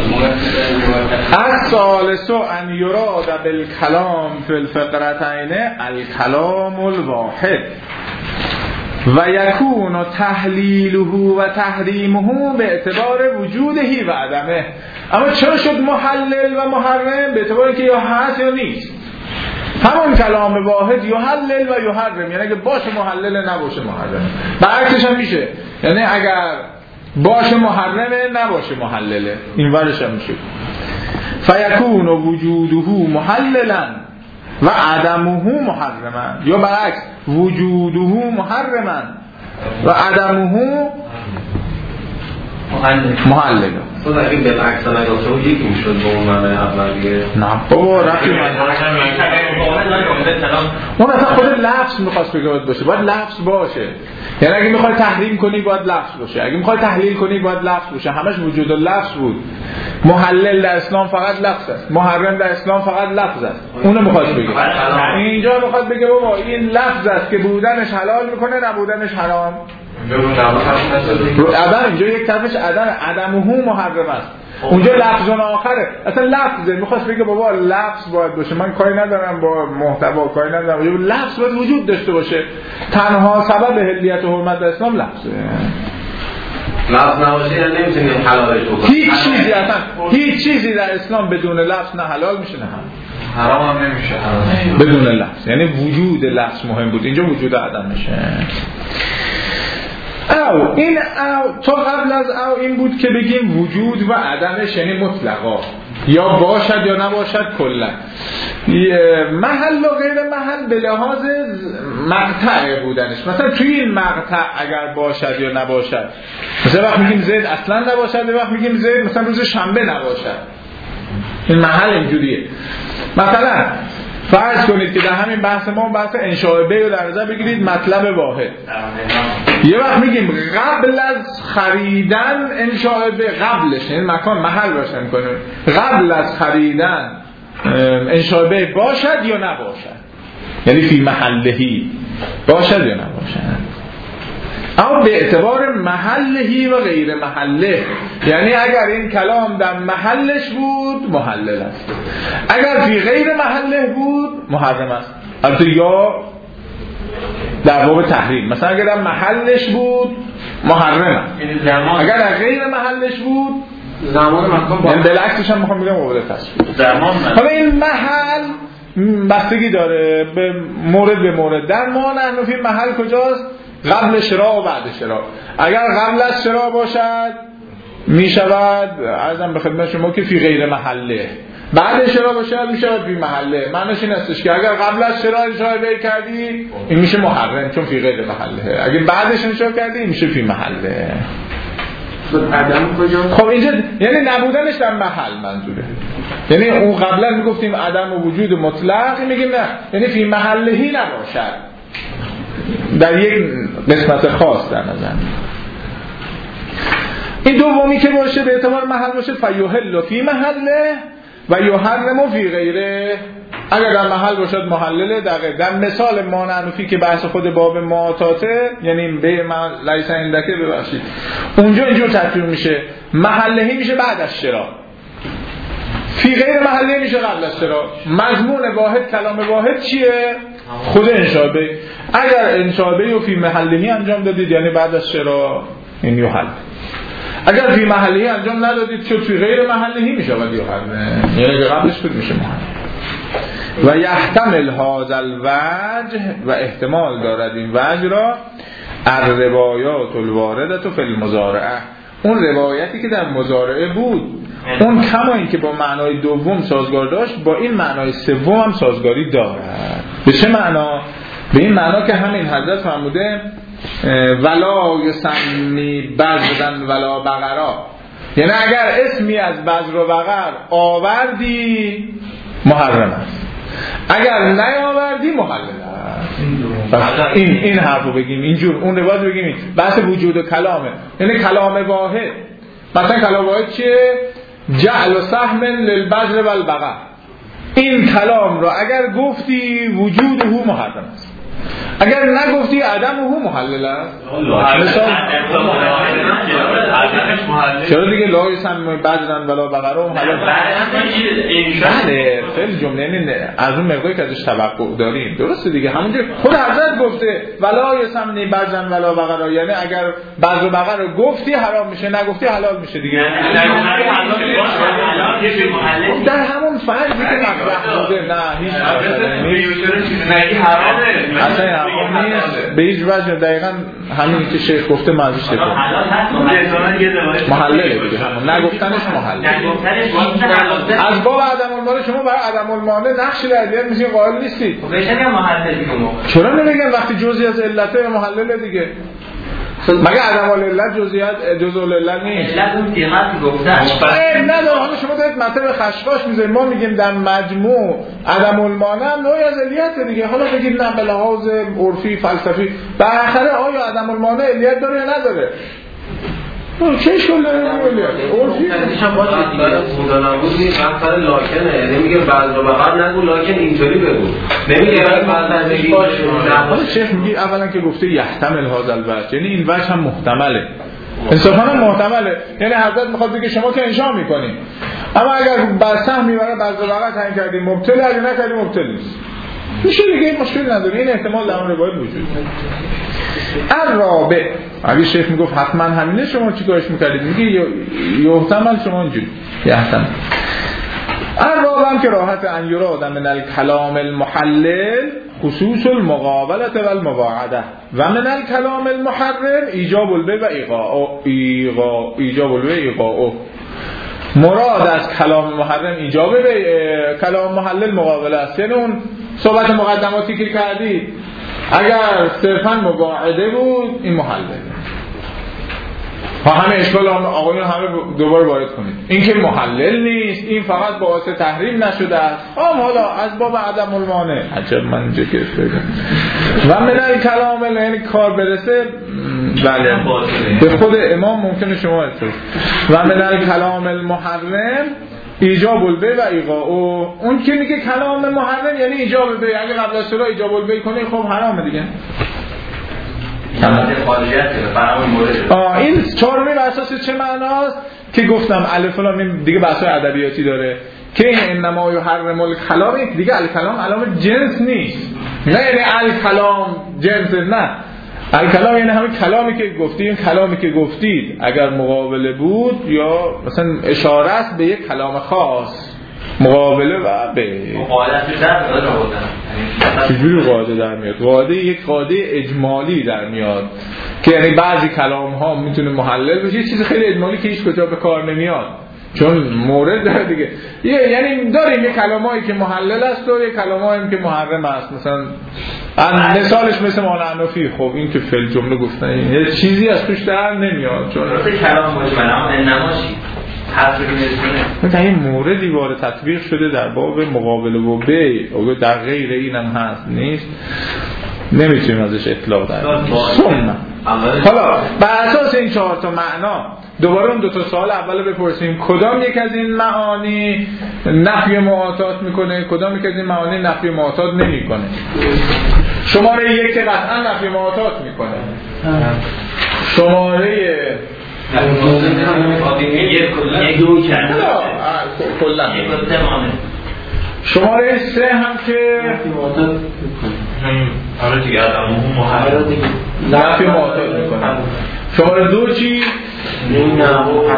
الثالث ان یراد بالکلام فی الفقرتین الکلام الواحد و یکون تحلیله و تحریمه به اعتبار وجوده و عدمه. اما چرا شد محلل و محرم؟ به اعتبار اینکه یا هست یا نیست. همون کلام واحد یحلل و یحرم، یعنی اگه باشه محلل نباشه محرم. برعکسش هم میشه، یعنی اگر باشه محرمه نباشه محلله، این ورش هم میشه. فیکون وجوده محللا و عدمه محرما، یا برعکس وجوده محرما و عدمه محلل. تو اگه به عکس نگفته بود یکی میشد با اون معنی اولیه. نه بابا رفتی من اون اصلا خود لفظ میخواست بگه باشه، باید لفظ باشه. یعنی اگه میخوای تحریم کنی باید لفظ باشه، اگه میخوای تحلیل کنی باید لفظ باشه. همش وجود لفظ بود. محلل در اسلام فقط لفظ است، محرم در اسلام فقط لفظ است. اونو میخواست بگه. اینجا میخواد بگه بابا این لفظ است که بودنش حلال میکنه، نبودنش حرام. رو عدم اینجا یک طرفش عدم عدمه محرم است، اونجا لفظون آخره. اصلا لفظه میخواست بگه بابا لفظ باید باشه، من کاری ندارم با محتوا، کاری ندارم، لفظ باید وجود داشته باشه. تنها سبب حلیت و حرمت در اسلام لفظه. لفظ نباشه یعنی نمیتونیم حلالش بکنیم. هیچ چیزی اصلا هیچ چیزی در اسلام بدون لفظ نه حلال میشه نه حرام هم نمیشه. بدون لفظ یعنی وجود لفظ مهم بود، اینجا وجود عدم میشه. او این او تا قبل از او این بود که بگیم وجود و عدمش یعنی مطلقا، یا باشد یا نباشد کلا. محل و غیر محل به لحاظ مقطع بودنش. مثلا توی این مقطع اگر باشد یا نباشد، مثلا وقت میگیم زید اصلا نباشد، وقت میگیم زید مثلا روز شنبه نباشد. این محل اینجوریه. مثلا فرض کنید که در همین بحث ما بحث انشاء بیع رو در نظر بگیرید، مطلب واحد. یه وقت میگیم قبل از خریدن انشاء بیع، قبلش این مکان محل روشن می‌کنه، قبل از خریدن انشاء بیع باشد یا نباشد، یعنی فی محلهی باشد یا نباشد. اما به اعتبار محلهی و غیر محله، یعنی اگر این کلام در محلش بود محلل است، اگر فی غیر محله بود محرم است. البته یا در باب تحریم، مثلا اگر در محلش بود محرم است، اگر در غیر محلش بود زمان مکان با بالعکسش هم میخوام بگم قابل تصویر. حالا این محل بستگی داره به مورد به مورد. در ما نحنفی محل کجاست؟ قبل شراء و بعد شراء. اگر قبل از شراء باشد می شود عرضم به خدمت شما که فی غیر محله، بعد شراء باشد می شود فی محله. معنیش این استش که اگر قبل از شراء انشاء بیع کردی این میشه محرم چون فی غیر محله، اگر بعدش انشاء کردی این میشه فی محله. عدم کجا؟ خب اینجا یعنی نبودنش در محل منظوره، یعنی اون قبلا میگفتیم عدم و وجود مطلق، میگیم نه یعنی فی محلهی نباشد، در یک قسمت خاص در نظر. این دومی که باشه به اعتبار محل باشه فیحل فی محله و یحرم فی غیره. اگر در محل باشد محلله. در, در مثال ما نحنفی که بحث خود باب معاطاته، یعنی به من لیس عندک ببخشید، اونجا اینجور تطبیق میشه، محلهی میشه بعد از شراء، فی غیر محله میشه قبل از شراء. مضمون واحد کلام واحد چیه؟ خود انشاء بیع. اگر انشاء بیع و فی محلهی انجام دادید یعنی بعد از شراء این یحل، اگر فی محلهی انجام ندادید شد فی غیر محلهی میشه و یحل، یعنی قبلش بود میشه محل. و یحتمل هذا الوجه و احتمال دارد این وجه را الروایات الوارده فی المضارعه، اون روایتی که در مضارعه بود اون کما این که با معنای دوم سازگار داشت با این معنای سوم هم سازگاری دارد. به چه معنا؟ به این معنا که همین حضرت فرموده ولا یسمی بذرا ولا بقرا، یعنی اگر اسمی از بذر و بقر آوردی محرم است، اگر نیاوردی محلل است. این این حرفو بگیم اینجور، اون روایت بگیم بحث وجود و کلامه، یعنی کلام واحد. مثلا کلام واحد چیه؟ جعل سهم للبذر والبقر. این کلام را اگر گفتی وجوده محرم است، اگر نگفتی عدمه محلل است. چرا دیگه لا یسم بذرا ولا بقرا محلل؟ بله فعل جمله یعنی از اون مقداری که ازش توقع داریم درسته دیگه، همونجا خود حضرت گفته ولا یسم بذرا ولا بقرا، یعنی اگر بذر و بقر رو گفتی حرام میشه، نگفتی حلال میشه دیگه. در همون فرضی که مطرح بوده نه هیچ اصلا به هیچ وجه دقیقا همین که شیخ گفته معذوش شده محلله دیگه، همون نگفتنش محلله. از باب عدم المانع شما برای عدم المانع نقشی در بیاد میشین قائل نیستید. بهش نگم محلله دیگه. چرا نمیگن وقتی جزئی از علته محلله دیگه؟ مگه عدم العلت جزئیات جزء العلت نیست؟ علت اون قیمت که گفتن نداره. حالا شما دارید مطلب خشخاش میذارید، ما میگیم در مجموع عدم المانع نوعی از علیت دیگه. حالا بگید نه به لحاظ عرفی فلسفی بالاخره آیا عدم المانع علیت داره یا نداره؟ چه شغل علیت؟ عرفی هم باشه دیگه. خدا نبود نیست مثلا لاکنه، نمیگه بعض و بقر نگو لاکن اینطوری بگو، نمیگه بعضا بگی باشه. حالا شیخ میگه اولا که گفته یحتمل هذا الوجه، یعنی این وجه هم محتمله، انصافا هم محتمله. یعنی حضرت میخواد بگه شما که انشا میکنیم، اما اگر بر سهم میبره بعض و بقر تعیین کردیم مبتل، اگر نکردیم مبتل نیست، میشه دیگه، این مشکل نداره. این احتمال در اون روایت وجود داره. الرابع، اگه شیخ میگفت حتما همینه شما چیکارش میکردید؟ میگه یحتمل شما اینجوری یحتمل. الرابع هم که راحت ان یراد من الکلام المحلل خصوص المقابله و المواعده و من الکلام المحرم ایجاب البیع و ایقاع ایقاع ایجاب البیع ایقاع. مراد از کلام محرم ایجاب بیع، کلام محلل مقابله است. یعنی اون صحبت مقدماتی که کردید اگر صرفاً مواعده بود این محلل. ها همه اشکال آقایون همه دوباره وارد کنید. این که محلل نیست، این فقط باعث تحریم نشده است. آم حالا از باب عدم المانع. عجب من اینجا که بگم. و من الکلام، یعنی کار برسه بله به خود امام ممکنه شما اصلا. و من الکلام المحرم ایجاب البیع و ایقاع. اون که میگه کلام محرم یعنی ایجاب البیع، اگه قبل از صلاح ایجاب البیع کنه خب حرامه دیگه. آه این چهارمی بر اساس چه معناست که گفتم الف لام میم دیگه بحث‌های ادبیاتی داره که این انما یحرم الکلام، دیگه الکلام علامه جنس نیست، نه یعنی الکلام جنس، نه الکلام یعنی همین کلامی که گفتید، کلامی که گفتید اگر مقابله بود یا مثلا اشاره است به یک کلام خاص، مقابله و به مقابلت در میاد. چجوری قاعده در میاد؟ قاعده یک قاعده اجمالی در میاد که یعنی بعضی کلام ها میتونه محلل بشه، چیز خیلی اجمالی که هیچ کجا به کار نمیاد چون مورد داره دیگه. یعنی داریم یک کلامایی که محلل است و یک کلامایی که محرم است. مثلا مثالش مثل مانعنفی، خب این که فعل جمله گفتن یه چیزی از توش در نمیاد چون کلام مجمل اما انماشی حرف می‌کنه. این موردی وارد تطبیق شده در باب مقابله و بیع، او در غیر اینم هست نیست، نمیتونیم ازش اطلاق در سنت. حالا بر اساس این چهار تا معنا دوباره اون دو تا سوال اول بپرسیم، کدام یک از این معانی نفی معاطات میکنه، کدام یک از این معانی نفی معاطات نمیکنه؟ شماره یک که قطعا نفی معاطات میکنه، شماره یک دو کرد کلا شماره سه هم که آره دیگه آدمو محرم نفی معاطات میکنه. شماره دو چی؟ نه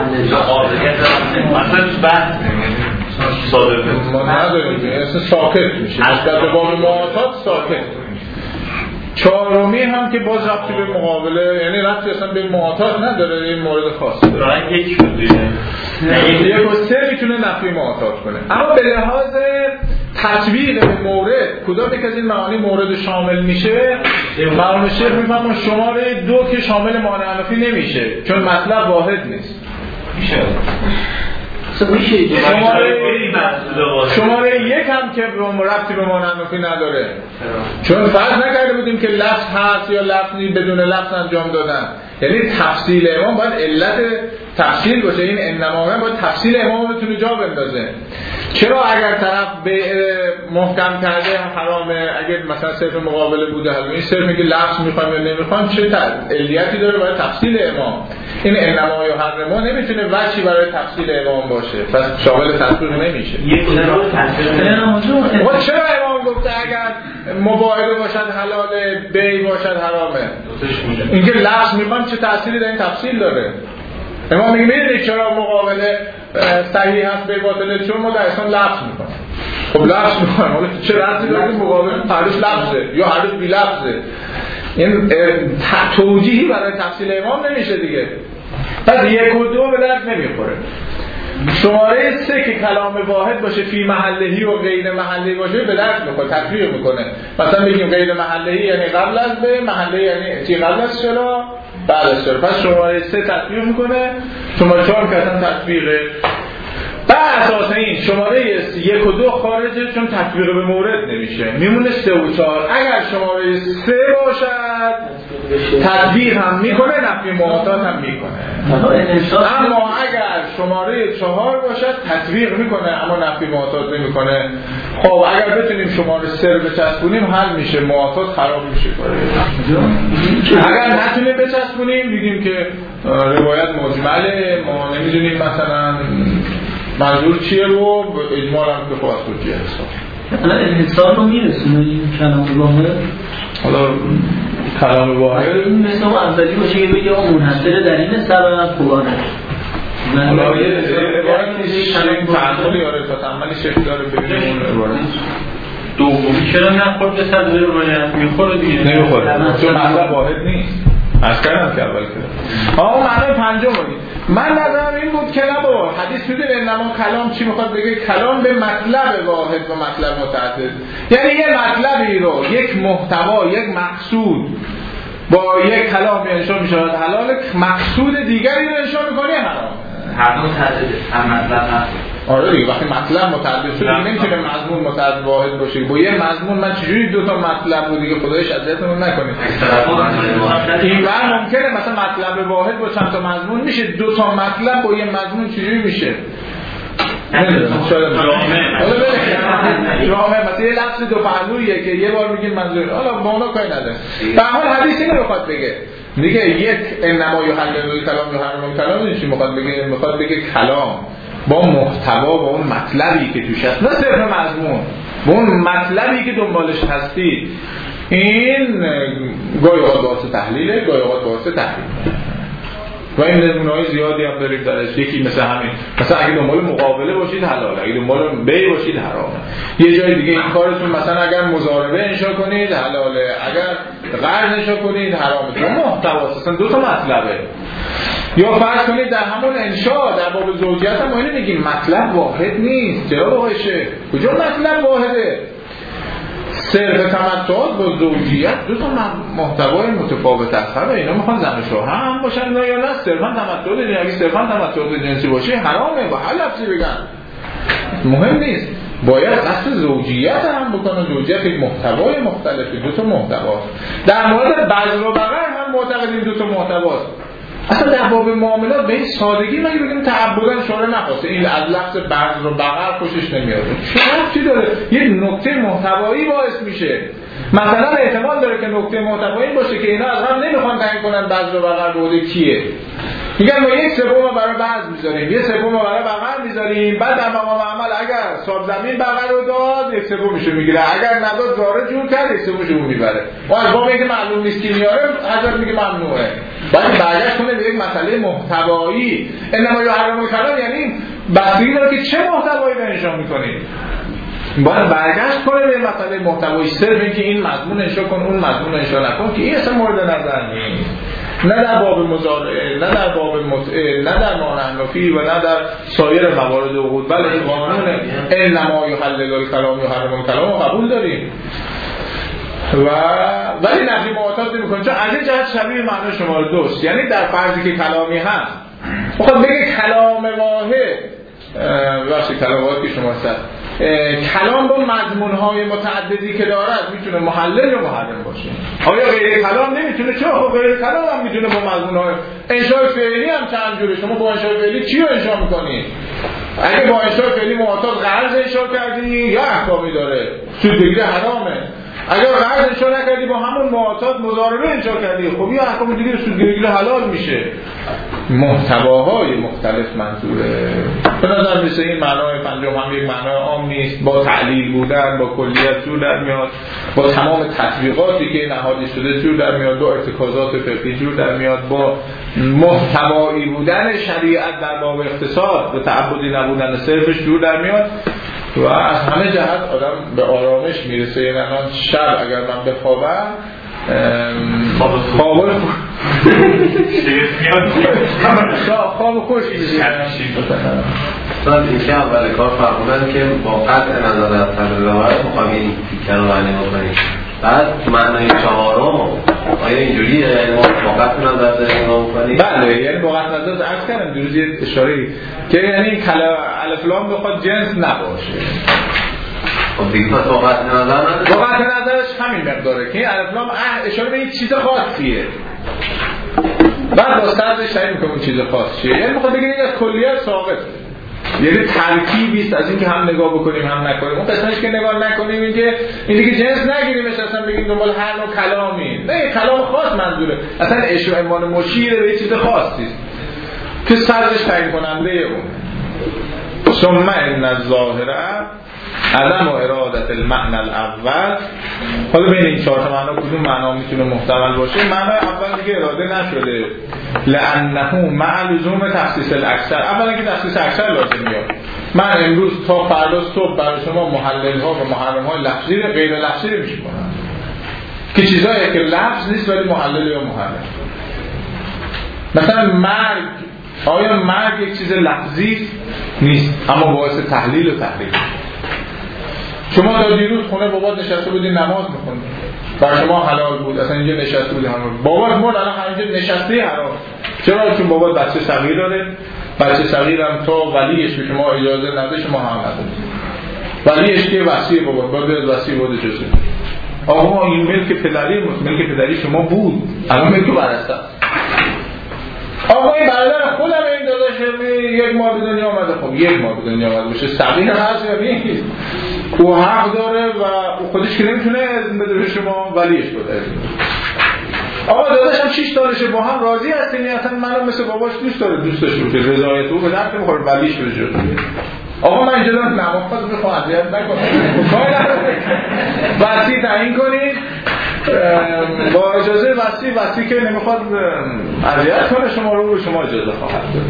مثلا بحث صادر ما نداریم، اصلا ساکت میشه از در باب معاطات ساکت. چهارمی هم که باز ربطی به مقابله، یعنی ربطی اصلا به معاطات نداره، این مورد خاصه داره. یک شد دیگه یک و سه میتونه نفی معاطات کنه. اما به لحاظ تطبیق به مورد کدام یک از این معانی مورد شامل میشه؟ معانی شیخ میفهمون شماره دو که شامل مانع نفی نمیشه چون مطلب واحد نیست. میشه شماره شماره یک هم که ربطی به مانع نفی نداره چون فرض نکرده بودیم که لفظ هست یا لفظی بدون لفظ انجام دادن. یعنی تفصیل امام باید علت تفصیل باشه، این انما باید تفصیل امام بتونه جا بندازه. چرا اگر طرف به محکم کرده حرامه، اگر مثلا صرف مقابله بوده حالا این صرف میگه لفظ میخوایم یا نمیخوایم چه علیتی داره؟ باید تفصیل امام. این انما یا حرما نمیتونه وجهی برای تفصیل امام باشه، پس شامل تطبیق نمیشه. یک نوع تفصیل و چرا امام گفته اگر مباهله باشد حلاله، بیع باشد حرامه؟ اینکه لفظ میخوام چه تأثیری در این تفصیل داره؟ امام میگه میدونید چرا مقابله صحیح هست به باطله؟ چون ما در اسلام لفظ میکنیم. خب لفظ میکنیم، حالا چه ربطی داره مقابله هرش لفظه یا هرش بی لفظه؟ این توجیهی برای تفصیل امام نمیشه دیگه. پس یک و دو به درد نمیخوره. شماره سه که کلام واحد باشه فی محلهی و غیر محلهی باشه به درد میخوره، تفریق میکنه. مثلا بگیم غیر محلهی یعنی قبل از به، محلهی یعنی چی قبل از چرا بعد از چهار. پس شماره سه تطبیق میکنه، شماره چهار که اصلا تطبیقه. بر اساس این شماره یک و دو خارجه چون تطبیق به مورد نمیشه، میمونه سه و چهار. اگر شماره سه باشد تطبیق هم میکنه، نفی محاتات هم میکنه. اما اگر شماره چهار باشد تطبیق میکنه اما نفی محاتات نمیکنه. خب اگر بتونیم شماره سه رو بچسبونیم حل میشه، محاتات خراب میشه. اگر نتونیم بچسبونیم میگیم که روایت مجمله، ما نمیدونیم مثلا منظور چیه رو اجمال هم که خواهد بود چیه حساب. حالا انحصار رو میرسونه این کلام واحد؟ حالا کلام واحد این مثل اون اولی باشه که بگه اون منحصر در این سبب خوبانه. حالا یه عبارتی شکل تعملی آره تا تعملی شکل داره ببینیم اون عبارت دومی چرا نخورد به صدر روایت میخوره دیگه؟ نمیخوره چون مطلب واحد نیست. از کردم که اول کردم آقا معنی پنجم بودی. من نظرم این بود که نبا حدیث بوده انما کلام چی میخواد بگه؟ کلام به مطلب واحد و مطلب متعدد، یعنی یه مطلبی رو یک محتوا یک مقصود با یک کلام انشاء میشود حلال، مقصود دیگری رو انشاء میکنه حرام. هر دو متعدده، هم مطلب هست. آره دیگه وقتی مطلب متعدد شد دیگه نمیتونه مضمون متعدد واحد باشه. با یه مضمون من چجوری دو تا مطلب رو دیگه خدایش اذیتمون نکنه. این بر ممکنه مثلا مطلب واحد با چند تا مضمون میشه، دو تا مطلب با یه مضمون چجوری میشه؟ نمیدونم شاید جامعه حالا بله جامعه مثلا یه لفظ دو پهلویه که یه بار میگیم منظور حالا با اونا کاری نداره. به هر حال حدیث اینو میخواد بگه، میگه یک انما یحلل الکلام یحرم الکلام. چی میخواد بگه؟ میخواد بگه کلام با محتوا با اون مطلبی که توش هست، نه صرف مضمون، با اون مطلبی که دنبالش هستی. این گاهی اوقات واسه تحلیله، گاهی اوقات واسه تحریم. و این نمونه‌های زیادی هم داریم درش. یکی مثل همین، مثلا اگه دنبال مقابله باشید حلاله، اگه دنبال بیع باشید حرامه. یه جای دیگه این کارتون مثلا اگر مضاربه انشا کنید حلاله، اگر قرض انشا کنید حرامه. تو محتوا اصلا دو تا مطلبه. یا فرض کنید در همون انشا در باب زوجیت هم ما اینو میگیم مطلب واحد نیست. چرا واحده؟ کجا مطلب واحده؟ صرف تمتعات با زوجیت دو تا محتوای متفاوت هست. اینا میخوان زن و شوهر هم باشن یا نه صرفا تمتعات جنسی؟ اگه صرفا تمتعات جنسی باشه حرامه، با هر لفظی بگن مهم نیست. باید اصل زوجیت هم بکنن. زوجیت یک محتوای مختلفی، دو تا محتواست. در مورد بذر و بقر هم معتقدیم دو تا محتواست. اصلا در باب معاملات به این سادگی مگه بگیم تعبداً شورا نخواسته این از لفظ بذر و بقر خوشش نمیاد؟ چرا چی داره؟ یه نکته محتوایی باعث میشه. مثلا احتمال داره که نکته محتوایی باشه که اینا از هم نمیخوان تعیین کنن بذر و بقر بوده کیه. میگن ما یک سوم برای بذر میذاریم، یک سوم برای بقر میذاریم، بعد در مقام عمل اگر صاحب زمین بقر رو داد یک سومشو میگیره، اگر نداد زاره جور کرد یک سومشو میبره. و از باب اینکه معلوم نیست کی میاره حضرت میگه ممنوعه. باید برگشت کنه به یک مسئله محتوایی. انما یحرم الکلام یعنی بستگی داره که چه محتوایی رو انشا میکنید. باید برگشت کنه به مسئله محتوایی. صرف اینکه این مضمون انشا کن اون مضمون انشا نکن که این اصلا مورد نظر نیست. نه در باب مضارعه، نه در باب متعه، نه در مانحنفی و نه در سایر موارد عقود. بله این قانون انما یحلل الکلام یحرم الکلام رو قبول داریم و ولی نفی محاتات نمی‌کنه، چون از این جهت شبیه معنی شماره دوست. یعنی در فرضی که کلامی هست میخواد بگه کلام واحد واسه کلمات که شما هست کلام با مضمون‌های متعددی که دارد میتونه محلل یا محرم باشه. آیا غیر کلام نمیتونه؟ چرا غیر کلام هم میتونه با مضمون‌های انشاء فعلی هم چند جوره. شما با انشاء فعلی چی رو انشاء می‌کنید؟ اگه با انشاء فعلی معتاد قرض انشاء کردی یا احکامی داره، سودگیری حرامه. اگر قرض انشاء نکردی با همون معتاد مضاربه انشاء کردی، خب یا احکام دیگه سودگیری حلال میشه. محتواهای مختلف منظوره. به نظر میسه این معنای پنجم هم یک معنای عام نیست، با تعلیل بودن، با کلیت جور در میاد، با تمام تطبیقاتی که نهادی شده جور در میاد، با ارتکازات فقهی جور در میاد، با محتوایی بودن شریعت در باب اقتصاد و تعبدی نبودن صرفش جور در میاد و از همه جهت آدم به آرامش میرسه. یعنی الان شب اگر من بخوابم خواب خواب خواب خوش سال اینکه اول کار فرمودن که با قطع نظر از طرح روایت مقابل فکر رو عنی بکنید بعد معنای چهارم آیا اینجوریه ما واقعا نظر داریم نگاه کنیم؟ بله، یعنی واقعا نظر عرض کردم دیروز یه اشاره‌ای که یعنی کلا الف لام بخواد جنس نباشه. خب دیگه پس واقعا نظر نداره. واقعا نظرش همین مقداره که این الف لام اشاره به یک چیز خاصیه. بعد با سرش تعیین می‌کنه اون چیز خاص چیه. یعنی می‌خواد بگه این از کلیات ثابت. یعنی ترکیبی است از اینکه هم نگاه بکنیم هم نکنیم. اون قسمتش که نگاه نکنیم اینکه این دیگه جنس نگیریمش، اصلا بگیم دنبال هر نوع کلامی. نه، کلام خاص منظوره. اصلا اشاره عنوان مشیر به چیز خاصی است که سرش تعیین کننده اون. ثم ان الظاهر عدم و ارادت المعنى الاول. حالا بین این چهار تا معنا کدوم معنا میتونه محتمل باشه؟ معنا اول دیگه اراده نشده، لانه مع لزوم تخصیص الاکثر. اولا که تخصیص اکثر لازم میاد. من امروز تا فردا صبح برای شما محلل ها و محرم های لفظی غیر لفظی رو میشمارم که چیزایی که لفظ نیست ولی محلل یا محرم. مثلا مرگ، آیا مرگ یک چیز لفظی نیست اما باعث تحلیل و تحلیل. شما تا دیروز خونه بابا نشسته بودین نماز می‌خوندید، برای شما حلال بود، اصلا اینجا نشسته بودی همون بابا مرد، الان همینجا نشسته حرام. چرا؟ چون بابا بچه صغیر داره، بچه صغیر هم تا ولیش به شما اجازه نده شما هم ندید. ولیش که وصی بابا باید وصی بود اجازه. آقا این ملک پدری ملک پدری شما بود، الان ملک برسته. آقا این برادر خودم این داداش یک ماه به دنیا آمده، خب یک ماه به دنیا آمده باشه صغیر هست یا نیست؟ او حق داره و خودش که نمیتونه اذن بده به شما، ولیش بده. آقا داداشم شش سالشه با هم راضی هستین، اصلا منو مثل باباش دوست داره، دوستش رو که رضایت او به درد نمیخوره، ولیش بده. آقا من اینجا دارم نماز میخوام اذیت نکنم، کاری نداره، وصی تعیین کنید با اجازه وصی، وصی که نمیخواد اذیت کنه شما رو، شما اجازه خواهد داد.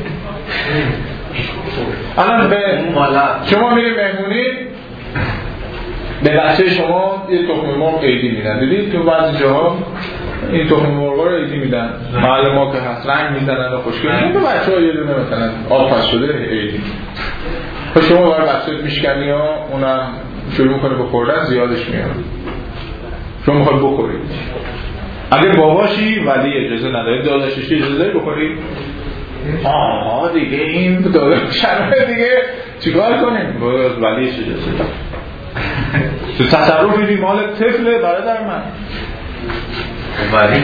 الان به شما میریم مهمونی، به بچه شما یه تخم مرغ عیدی میدن. دیدید تو بعضی جاها این تخم مرغا رو عیدی میدن، محل ما که هست رنگ میزنن و خوشگل میشن، به بچه‌ها یه دونه مثلا آب پس شده عیدی. خب شما برای بچه‌ت میشکنی ها، اونم شروع میکنه به خوردن، زیادش میاره. شما میخواد بخورید. اگه باباشی ولی اجازه نداره، داداشش اجازه داره بخورید. آها دیگه این داداش شرمه دیگه چیکار کنیم؟ باید ولیش اجازه داره. تو تصرف میدی مال طفله برادر من. ولی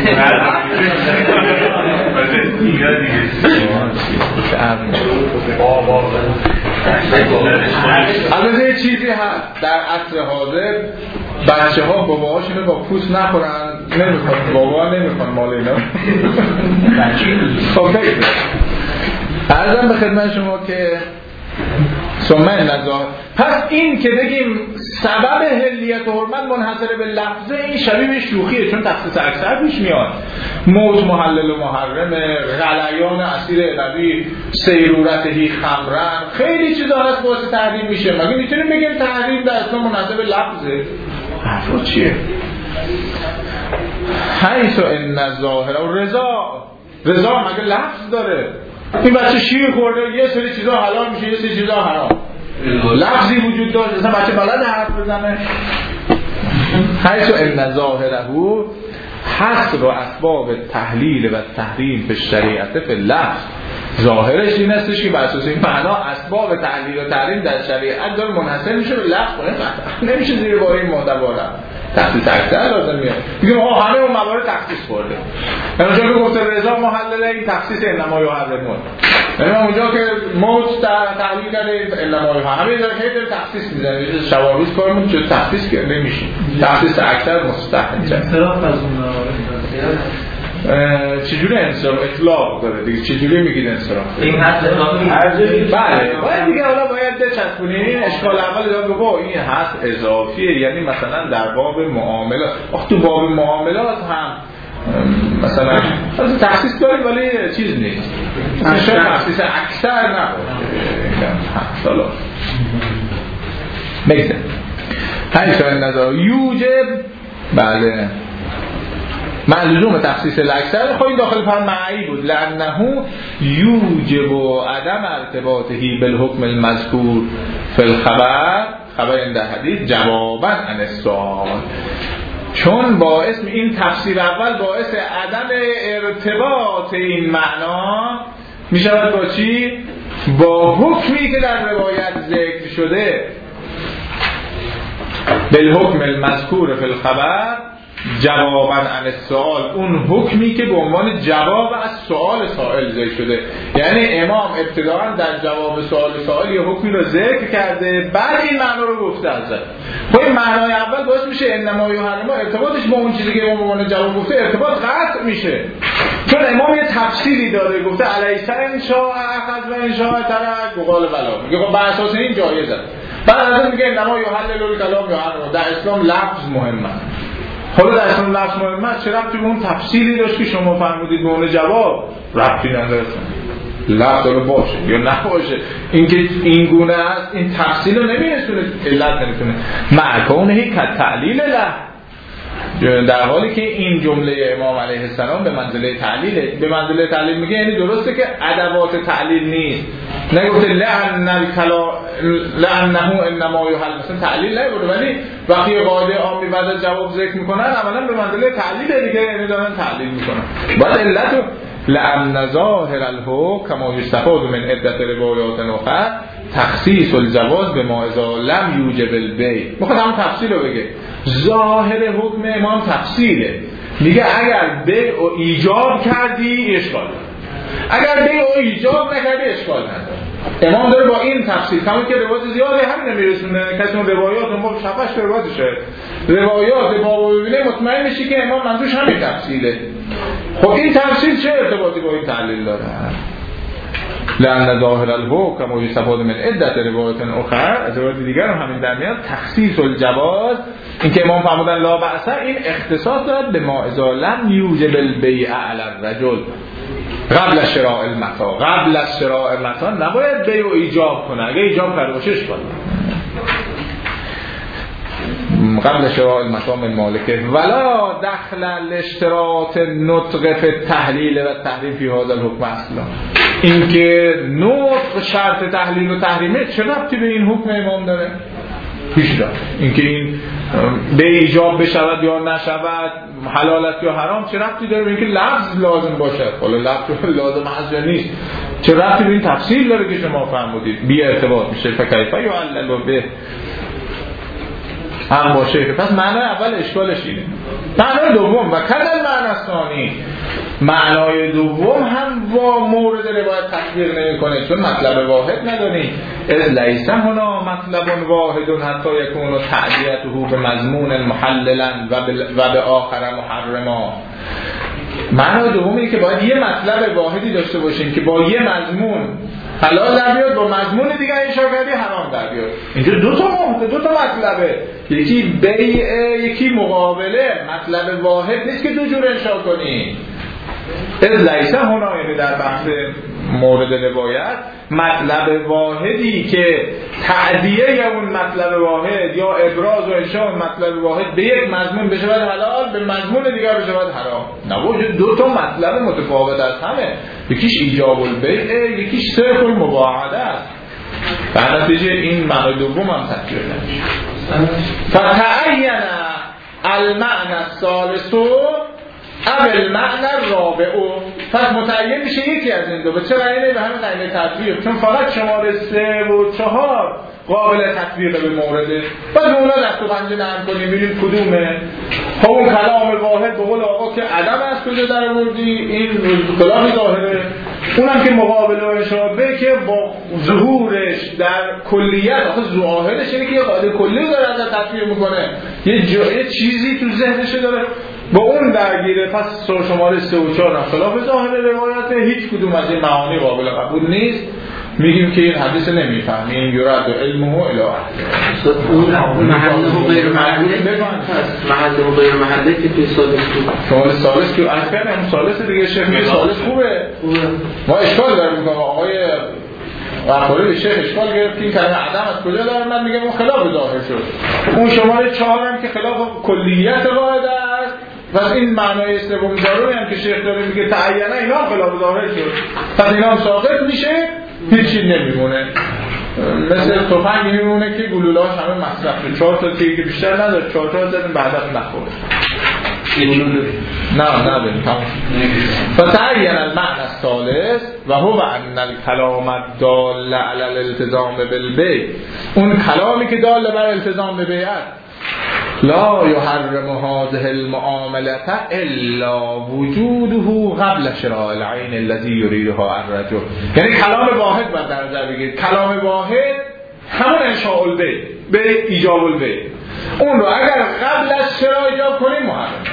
البته یه چیزی هست در عصر حاضر، بچه ها باباهاشونو با پوست نخورن، نمیخوان بابا نمیخوان مال اینا. خب بگید عرضم به خدمت شما که ثم نظر، پس این که بگیم سبب حلیت و حرمت منحصر به لفظه، این شبیه به شوخیه، چون تخصیص اکثر پیش میاد. موت محلل و محرمه، غلیان اسیر ادبی، سیرورتهی خمرن، خیلی چیزا هست باعث تحریم میشه. مگه میتونیم بگیم تحریم در اصلا منحصر به لفظه؟ حرفا چیه؟ حیث ان الظاهر و رضا، رضا مگه لفظ داره؟ این بچه شیر خورده، یه سری چیزا حلال میشه، یه سری چیزا حرام. لفظی وجود داره، مثلا بچه بلد حرف بزنه. حیث ان ظاهره حصر و اسباب تحلیل و تحریم به شریعت فی اللفظ. ظاهرش این هستش که بر اساس این معنا اسباب تحلیل و تحریم در شریعت داره منحصر میشه به لفظ، نمیشه زیر بار این محتوا رفت. تخصیص اکثر لازم میاد. میگم آقا همه اون موارد تخصیص خورده. اونجا که گفته رضا محلله، این تخصیص انما یحرمون. یعنی اونجا که موت تحلیل کرده انما یحرمون، همه جا که داره تخصیص میزنه. شواهد کارمون چه تخصیص کرده نمیشه. تخصیص اکثر مستحیل. انصراف از اون چجوری انصراف اطلاق داره دیگه؟ چجوری میگید انصراف؟ این حد اضافی بله، باید دیگه حالا باید بچسبونید. این اشکال اول داره بگو این حد اضافیه، یعنی مثلا در باب معاملات. آخه تو باب معاملات هم مثلا از تخصیص داریم ولی چیز نیست. مثلا تخصیص اکثر نباشه. حالا میگه حیث النظر یوجب، بله معلوم تخصیص الاکثر. خب این داخل فرم معی بود، لانه یوجب عدم ارتباطه بالحکم المذکور فی الخبر، خبر این در حدیث جوابا عن السؤال. چون باعث این تفسیر اول باعث عدم ارتباط این معنا می شود با چی؟ با حکمی که در روایت ذکر شده. بالحکم المذکور فی الخبر جواباً عن السؤال، اون حکمی که به عنوان جواب از سؤال سائل ذکر شده. یعنی امام ابتداءً در جواب سؤال سائل یه حکمی رو ذکر کرده، بعد این معنا رو گفته ازش. خب این معنای اول باعث میشه انما یحرم ارتباطش با اون چیزی که به عنوان جواب گفته ارتباط قطع میشه، چون امام یه تفسیری داره، گفته علیس ان شاء اخذ و ان شاء ترک و قال بلا، میگه خب بر اساس این جایزه. بعد از میگه انما یحلل الکلام یحرم، در اسلام لفظ مهمه. حالا در اسلام لفظ مهمه، چه ربطی به اون تفسیری داشت که شما فرمودید به اون جواب؟ ربطی نداره. لفظ رو باشه یا نباشه، اینکه این گونه است این تفصیل رو نمیرسونه، علت نمیتونه معکونه که تعلیل له، در حالی که این جمله امام علیه السلام به منزله تعلیله. به منزله تعلیل میگه یعنی درسته که ادوات تعلیل نیست، نگفته لعن الکلا لعنه انما یحل، مثلا تعلیل نبوده، ولی وقتی قاعده عامی بعد از جواب ذکر میکنن اولا به منزله تعلیل دیگه، یعنی دارن تعلیل میکنن. بعد علت لعن ظاهر الحکم کما یستفاد من عدت روایات اخرى تخصیص الجواز به ما اذا لم یوجب البیع. میخواد همون تفصیل رو بگه. ظاهر حکم امام تفصیله، میگه اگر بیع و ایجاب کردی اشکال نداره، اگر بیع و ایجاب نکردی اشکال نداره. امام داره با این تفصیل، کما که روایت زیاده همین نمیرسونه، کسی اون روایات اون باب شفاش روایتشه، روایات بابو ببینه مطمئن میشی که امام منظورش همین تفصیله. خب این تفصیل چه ارتباطی با این تعلیل داره؟ لأن ظاهر الحکم کما یستفاد من عدت روایات اخرى، از روایات دیگر هم همین در میاد تخصیص الجواز، این که امام فرمودن لا بأس، این اختصاص دارد به ما اذا لم یوجب البیع علی الرجل قبل شراء المتاع. قبل از شراء متاع نباید بیع و ایجاب کنه، اگه ایجاب کرده باشه اشکال قبل شراء المتاع من مالکه ولا دخل الاشتراط نطق فی التحلیل و تحریم فی هذا الحکم اصلا. این که نطق شرط تحلیل و تحریمه چه ربطی به این حکم امام داره؟ هیچ ربطی. این که این به ایجاب بشود یا نشود، حلالت یا حرام، چه ربطی داره به این که لفظ لازم باشد؟ حالا لفظ لازم هست نیست، چه ربطی به این تفصیل داره که شما فرمودید بی ارتباط میشه؟ فکیف یعلل به هم باشه. پس معنای اول اشکالش اینه. معنای دوم و کدل معنی ثانی، معنای دوم هم با مورد روایت تطبیق نمی‌کنه، چون مطلب واحد نداریم. از لیس هنا مطلب واحد حتی یکون تعدیته به مضمون محللا و به آخر محرما. معنای دوم اینه که باید یه مطلب واحدی داشته باشیم که با یه مضمون حلال در بیاد، با مضمون دیگه انشاء کردی حرام در بیاد. اینجا دو تا مطلب دو تا مطلبه، یکی بیع یکی مقابله، مطلب واحد نیست که دو جور انشاء کنی. از لیسه هنا یعنی در بحث مورد روایت مطلب واحدی که تعدیه یا اون مطلب واحد یا ابراز و انشاء اون مطلب واحد به یک مضمون بشه باید حلال، به مضمون دیگر بشه باید حرام. نباید دو تا مطلب متفاوت از همه، یکیش ایجاب البیع یکیش صرف المباعده است. در نتیجه این معنی دوم هم تطبیق نمیشه. فتعین المعنى الثالث اول معنی رابع، پس متعین میشه یکی از این دو. به چه معنی؟ به همین معنی تطبیق، چون فقط شماره سه و چهار قابل تطبیق به مورده. بعد اونا دست و پنجه نرم کنیم ببینیم کدومه. خب اون کلام واحد به قول آقا که عدم از کجا در آوردی، این کلام ظاهره. اونم که مقابل و اشابه که با ظهورش در کلیت، آخه ظاهرش اینه که یه قاعده کلی داره ازش تطبیق میکنه، یه جای چیزی تو ذهنش داره با اون درگیره. پس شماره سه و چهار خلاف ظاهر روایت، هیچ کدوم از این معانی قابل قبول نیست. میگیم که این حدیث نمیفهمیم، یرد علمه الی اهل. اون محله غیر محله محله غیر محله که توی سالس بود. سوال سالس که اصلا هم سالس دیگه شیخ میگه سالس خوبه. ما اشکال داریم میگم آقای وقتی شیخ اشکال گرفت که این کلمه عدم از کجا داره؟ من میگم اون خلاف ظاهر شد. اون شماره چهار هم که خلاف کلیت قاعده است. پس این معنای سوم ضروری هم که شیخ داره میگه تعینه اینا خلاف ظاهر شد، پس اینا هم ساقط میشه، هیچی نمیمونه. مثل تفنگ میمونه که گلوله‌اش همه مصرف شد، چهار تا تیر که بیشتر نداره، چهار تا زدن بعدا نخوره. نه نه ببین تمام. فتعین المعنى الثالث و هو ان الكلام الدال على الالتزام بالبيع، اون کلامی که دال بر التزام به بیعت، لا يحرم هذه المعامله الا وجوده قبل شراء العين الذي يريدها الرجل. یعنی کلام واحد بر در نظر بگیرید، کلام واحد همون انشاء البیع به ایجاب البیع، اون رو اگر قبل از شراء ایجاب کنیم محرم،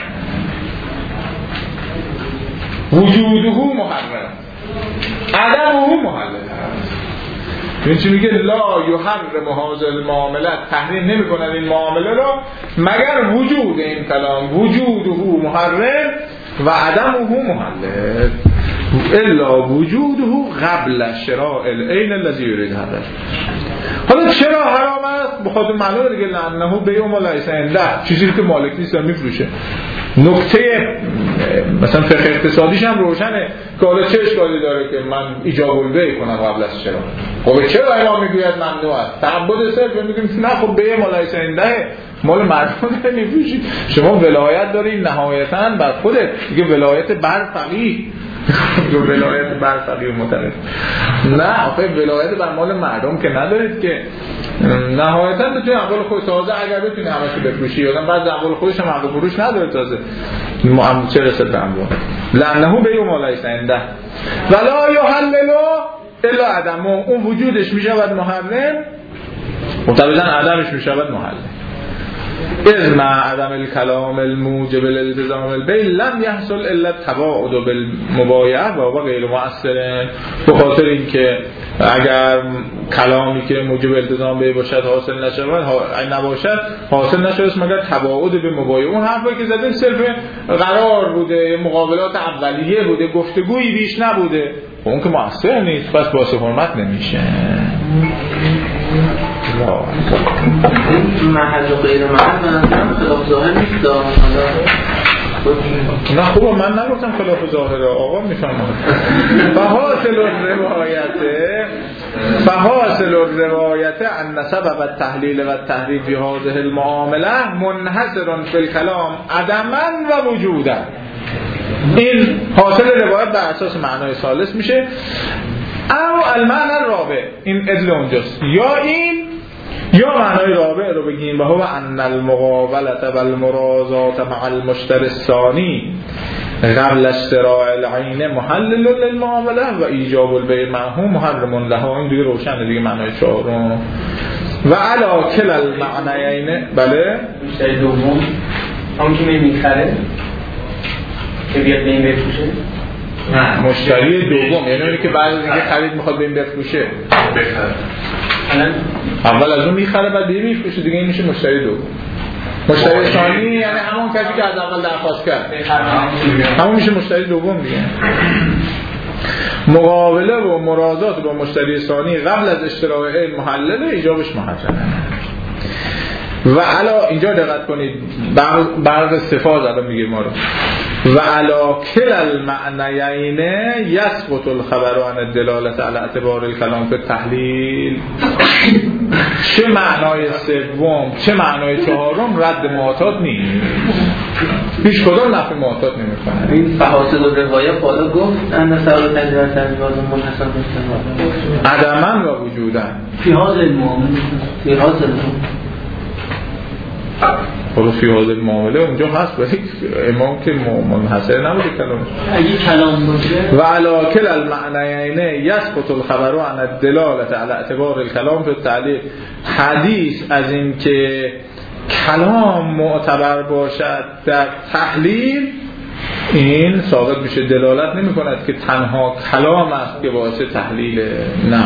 وجوده محرم، عدمه محلل. این چی میگه؟ لا یحرم هذه المعامله، تحریم نمی کند این معامله را مگر وجود این کلام، وجوده محرم و عدمه محلل، الا وجوده قبل شراء العین الذی یرید هذا. حالا چرا حرام است؟ بخاطر معلومه دیگه، لانه بیع ما لیس عنده، چیزی که مالک نیست و میفروشه. نکته مثلا فقه اقتصادیش هم روشنه که حالا چه اشکالی داره که من ایجاب البیع کنم قبل از شراء؟ خب چرا امام میگوید ممنوع است؟ تعبد صرف میگیم نه، خب بیع ما لیس عنده، مال مردم داره میفروشید، شما ولایت داری نهایتاً بر خودت، دیگه ولایت بر فقیه، ولایت بر فقیه مطلق، نه آخه ولایت بر مال مردم که ندارید که، نهایتاً بتونی اموال خود تازه اگر بتونی همشو بفروشی، آدم بعد اموال خودش هم حق فروش نداره تازه، ما چه رسد به اموال، لانه بیع ما لیس عنده ولا یحلل الا عدمه، اون وجودش میشود محرم و طبعاً عدمش میشود محلل. اذ مع عدم الكلام الموجب للالتزام بالبيع لم يحصل الا التباعد بالمبايعه و هو غیر مؤثر، به خاطر اینکه اگر کلامی که موجب التزام به باشد حاصل نشود، نباشد حاصل نشود مگر تباعد به مبایعه. اون حرفی که زدیم صرف قرار بوده، مقابلات اولیه بوده، گفتگویی بیش نبوده، اون که مؤثر نیست، پس باعث حرمت نمیشه. محل و غیر محل من اصلا خلاف ظاهر نیست. نه خوبه، من نگفتم خلاف ظاهره، آقا میفهمم. فحاصل الروایته فحاصل الروایته ان سبب التحلیل و التحریم فی هذه المعامله منحصر فی الکلام عدما و وجودا. این حاصل روایت بر اساس معنای ثالث میشه، او المعنى الرابع، این ادل اونجاست، یا این یا معنای رابع رو بگیم، و هو ان المقابله والمرازات مع المشتری الثانی قبل اشتراء العین محلل للمعامله و ایجاب البیع معه محرم له. این دیگه روشنه دیگه معنای چهارم. و علی کل المعنیین، بله مشتری دوم اون که میخره که بیاد به این بفروشه، نه مشتری دوم یعنی اونی که بعد از اینکه خرید میخواد به این بفروشه، بخره اول از اون میخره بعد دیگه میفروشه، دیگه این میشه مشتری دوم. مشتری ثانی یعنی همون کسی که از اول درخواست کرد، همون میشه مشتری دوم دیگه. مقابله و مرازات با مشتری ثانی قبل از اشتراء این محلل، ایجابش محرمه. و علا اینجا دقت کنید، برق صفات الان میگه ما رو، و علا کل المعنیین یسقط الخبر عن الدلاله علی اعتبار الکلام فی التحلیل. چه معنای سوم چه معنای چهارم رد معتاد نیست، هیچ کدوم نفی معتاد نمیکنه. این فحاصل الروایه بالا گفت ان سبب تجربه تجربه منحصر به عدما و وجودا فی هذا المعامله، فی هذا خب فی هذا المعامله اونجا هست، ولی امام که منحصر نبوده کلامش. اگه کلام باشه و علی کل المعنیین یسقط الخبر عن الدلاله علی اعتبار الکلام فی التعلیل. حدیث از این که کلام معتبر باشد در تحلیل، این ثابت میشه، دلالت نمی کند که تنها کلام است که باعث تحلیل، نه،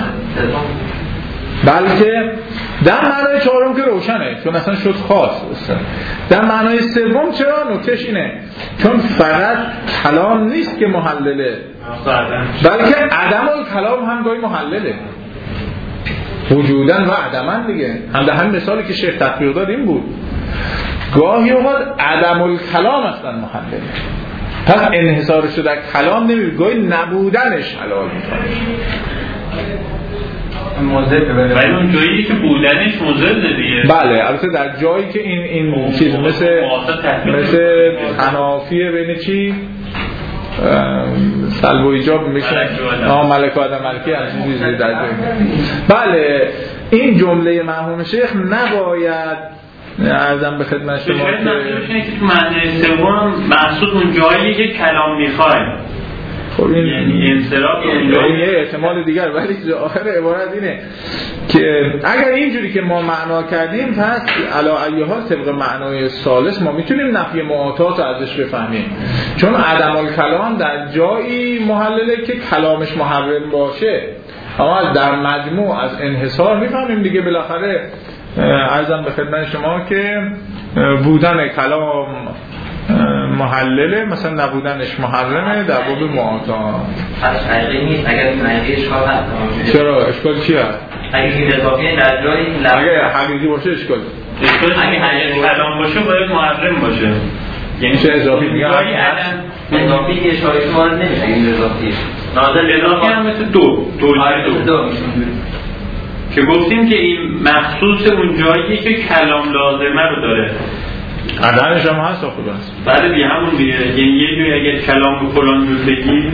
بلکه در معنای چهارم که روشنه چون اصلا شد خاص. در معنای سوم چرا؟ نکتهش اینه چون فقط کلام نیست که محلله، بلکه عدم الکلام هم گاهی محلله، وجوداً و عدماً دیگه. هم در همین مثالی که شیخ تطبیق داد این بود، گاهی اوقات عدم الکلام اصلا محلله، پس انحصارش در کلام نمیشه، گاهی نبودنش حلال میکنه. موزل ولی اون جایی که بودنش موزل دیگه. بله البته در جایی که این این چیز مثل مثل تنافیه بین چی سلب و ایجاب میشه آه ملک و آدم ملکی همچین چیزی در جایی. بله این جمله مرحوم شیخ نباید عرضم به خدمت شما که تو معنی سوم مقصود اون جایی که کلام میخوایم. خب این یعنی انصراف این یه احتمال دیگر، ولی آخر عبارت اینه که اگر اینجوری که ما معنا کردیم پس علی ای حال طبق معنای ثالث ما میتونیم نفی معاطات رو ازش بفهمیم، چون عدم الکلام در جایی محلله که کلامش محرم باشه، اما در مجموع از انحصار میفهمیم دیگه بالاخره. عرضم به خدمت شما که بودن کلام محلله مثلا نبودنش محرمه در باب معاطات. پس حقیقی نیست اگر معنی اشکال هست. چرا اشکال چی هست؟ اگر این اضافی در جایی اگر حقیقی باشه اشکال اشکال اگه حقیقی کلام باشه باید محرم باشه. یعنی چه اضافی میگه؟ اضافی که اشاره شما نمیشه این اضافی نازل اضافی هم مثل دو توجیه دو که گفتیم که این مخصوص اون جاییه که کلام لازمه رو داره. عدنش هم هست خوب است. بله دیگه همون دیگه، یعنی یه جوری اگر کلام رو فلان جور بگی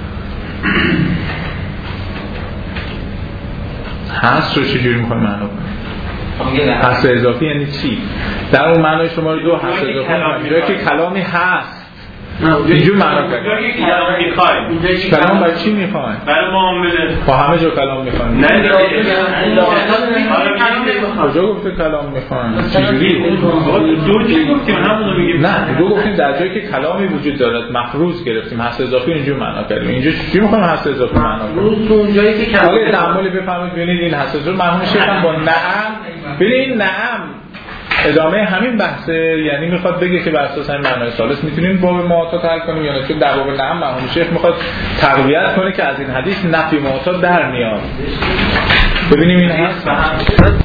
هست رو چجوری میخوای معنا کنی؟ هست اضافی یعنی چی؟ در اون معنای شما دو هست اضافی جایی که کلامی هست اینجور معنا کنیم کلام میخوایم. کلام برای چی میخوایم؟ برای معامله. با همه جا کلام میخوایم. نه دیگه کجا گفته کلام میخوایم؟ چجوری؟ دو چی گفتیم همونو میگیم. نه دو گفتیم در جایی که کلامی وجود دارد مفروض گرفتیم هست اضافی اینجور معنا کردیم. اینجا چی میخوایم هست اضافی معنا کنیم؟ اون جایی که کلام حالا تعامل بفهمید ببینید این هست اضافی مرحوم شیخ هم با نعم ببینید نعم ادامه همین بحثه، یعنی میخواد بگه که بر اساس این معنای ثالث میتونیم باب معاطات حل کنیم یا نه، چون در باب نعم مرحوم شیخ میخواد تقویت کنه که از این حدیث نفی معاطات در میاد. ببینیم این هست.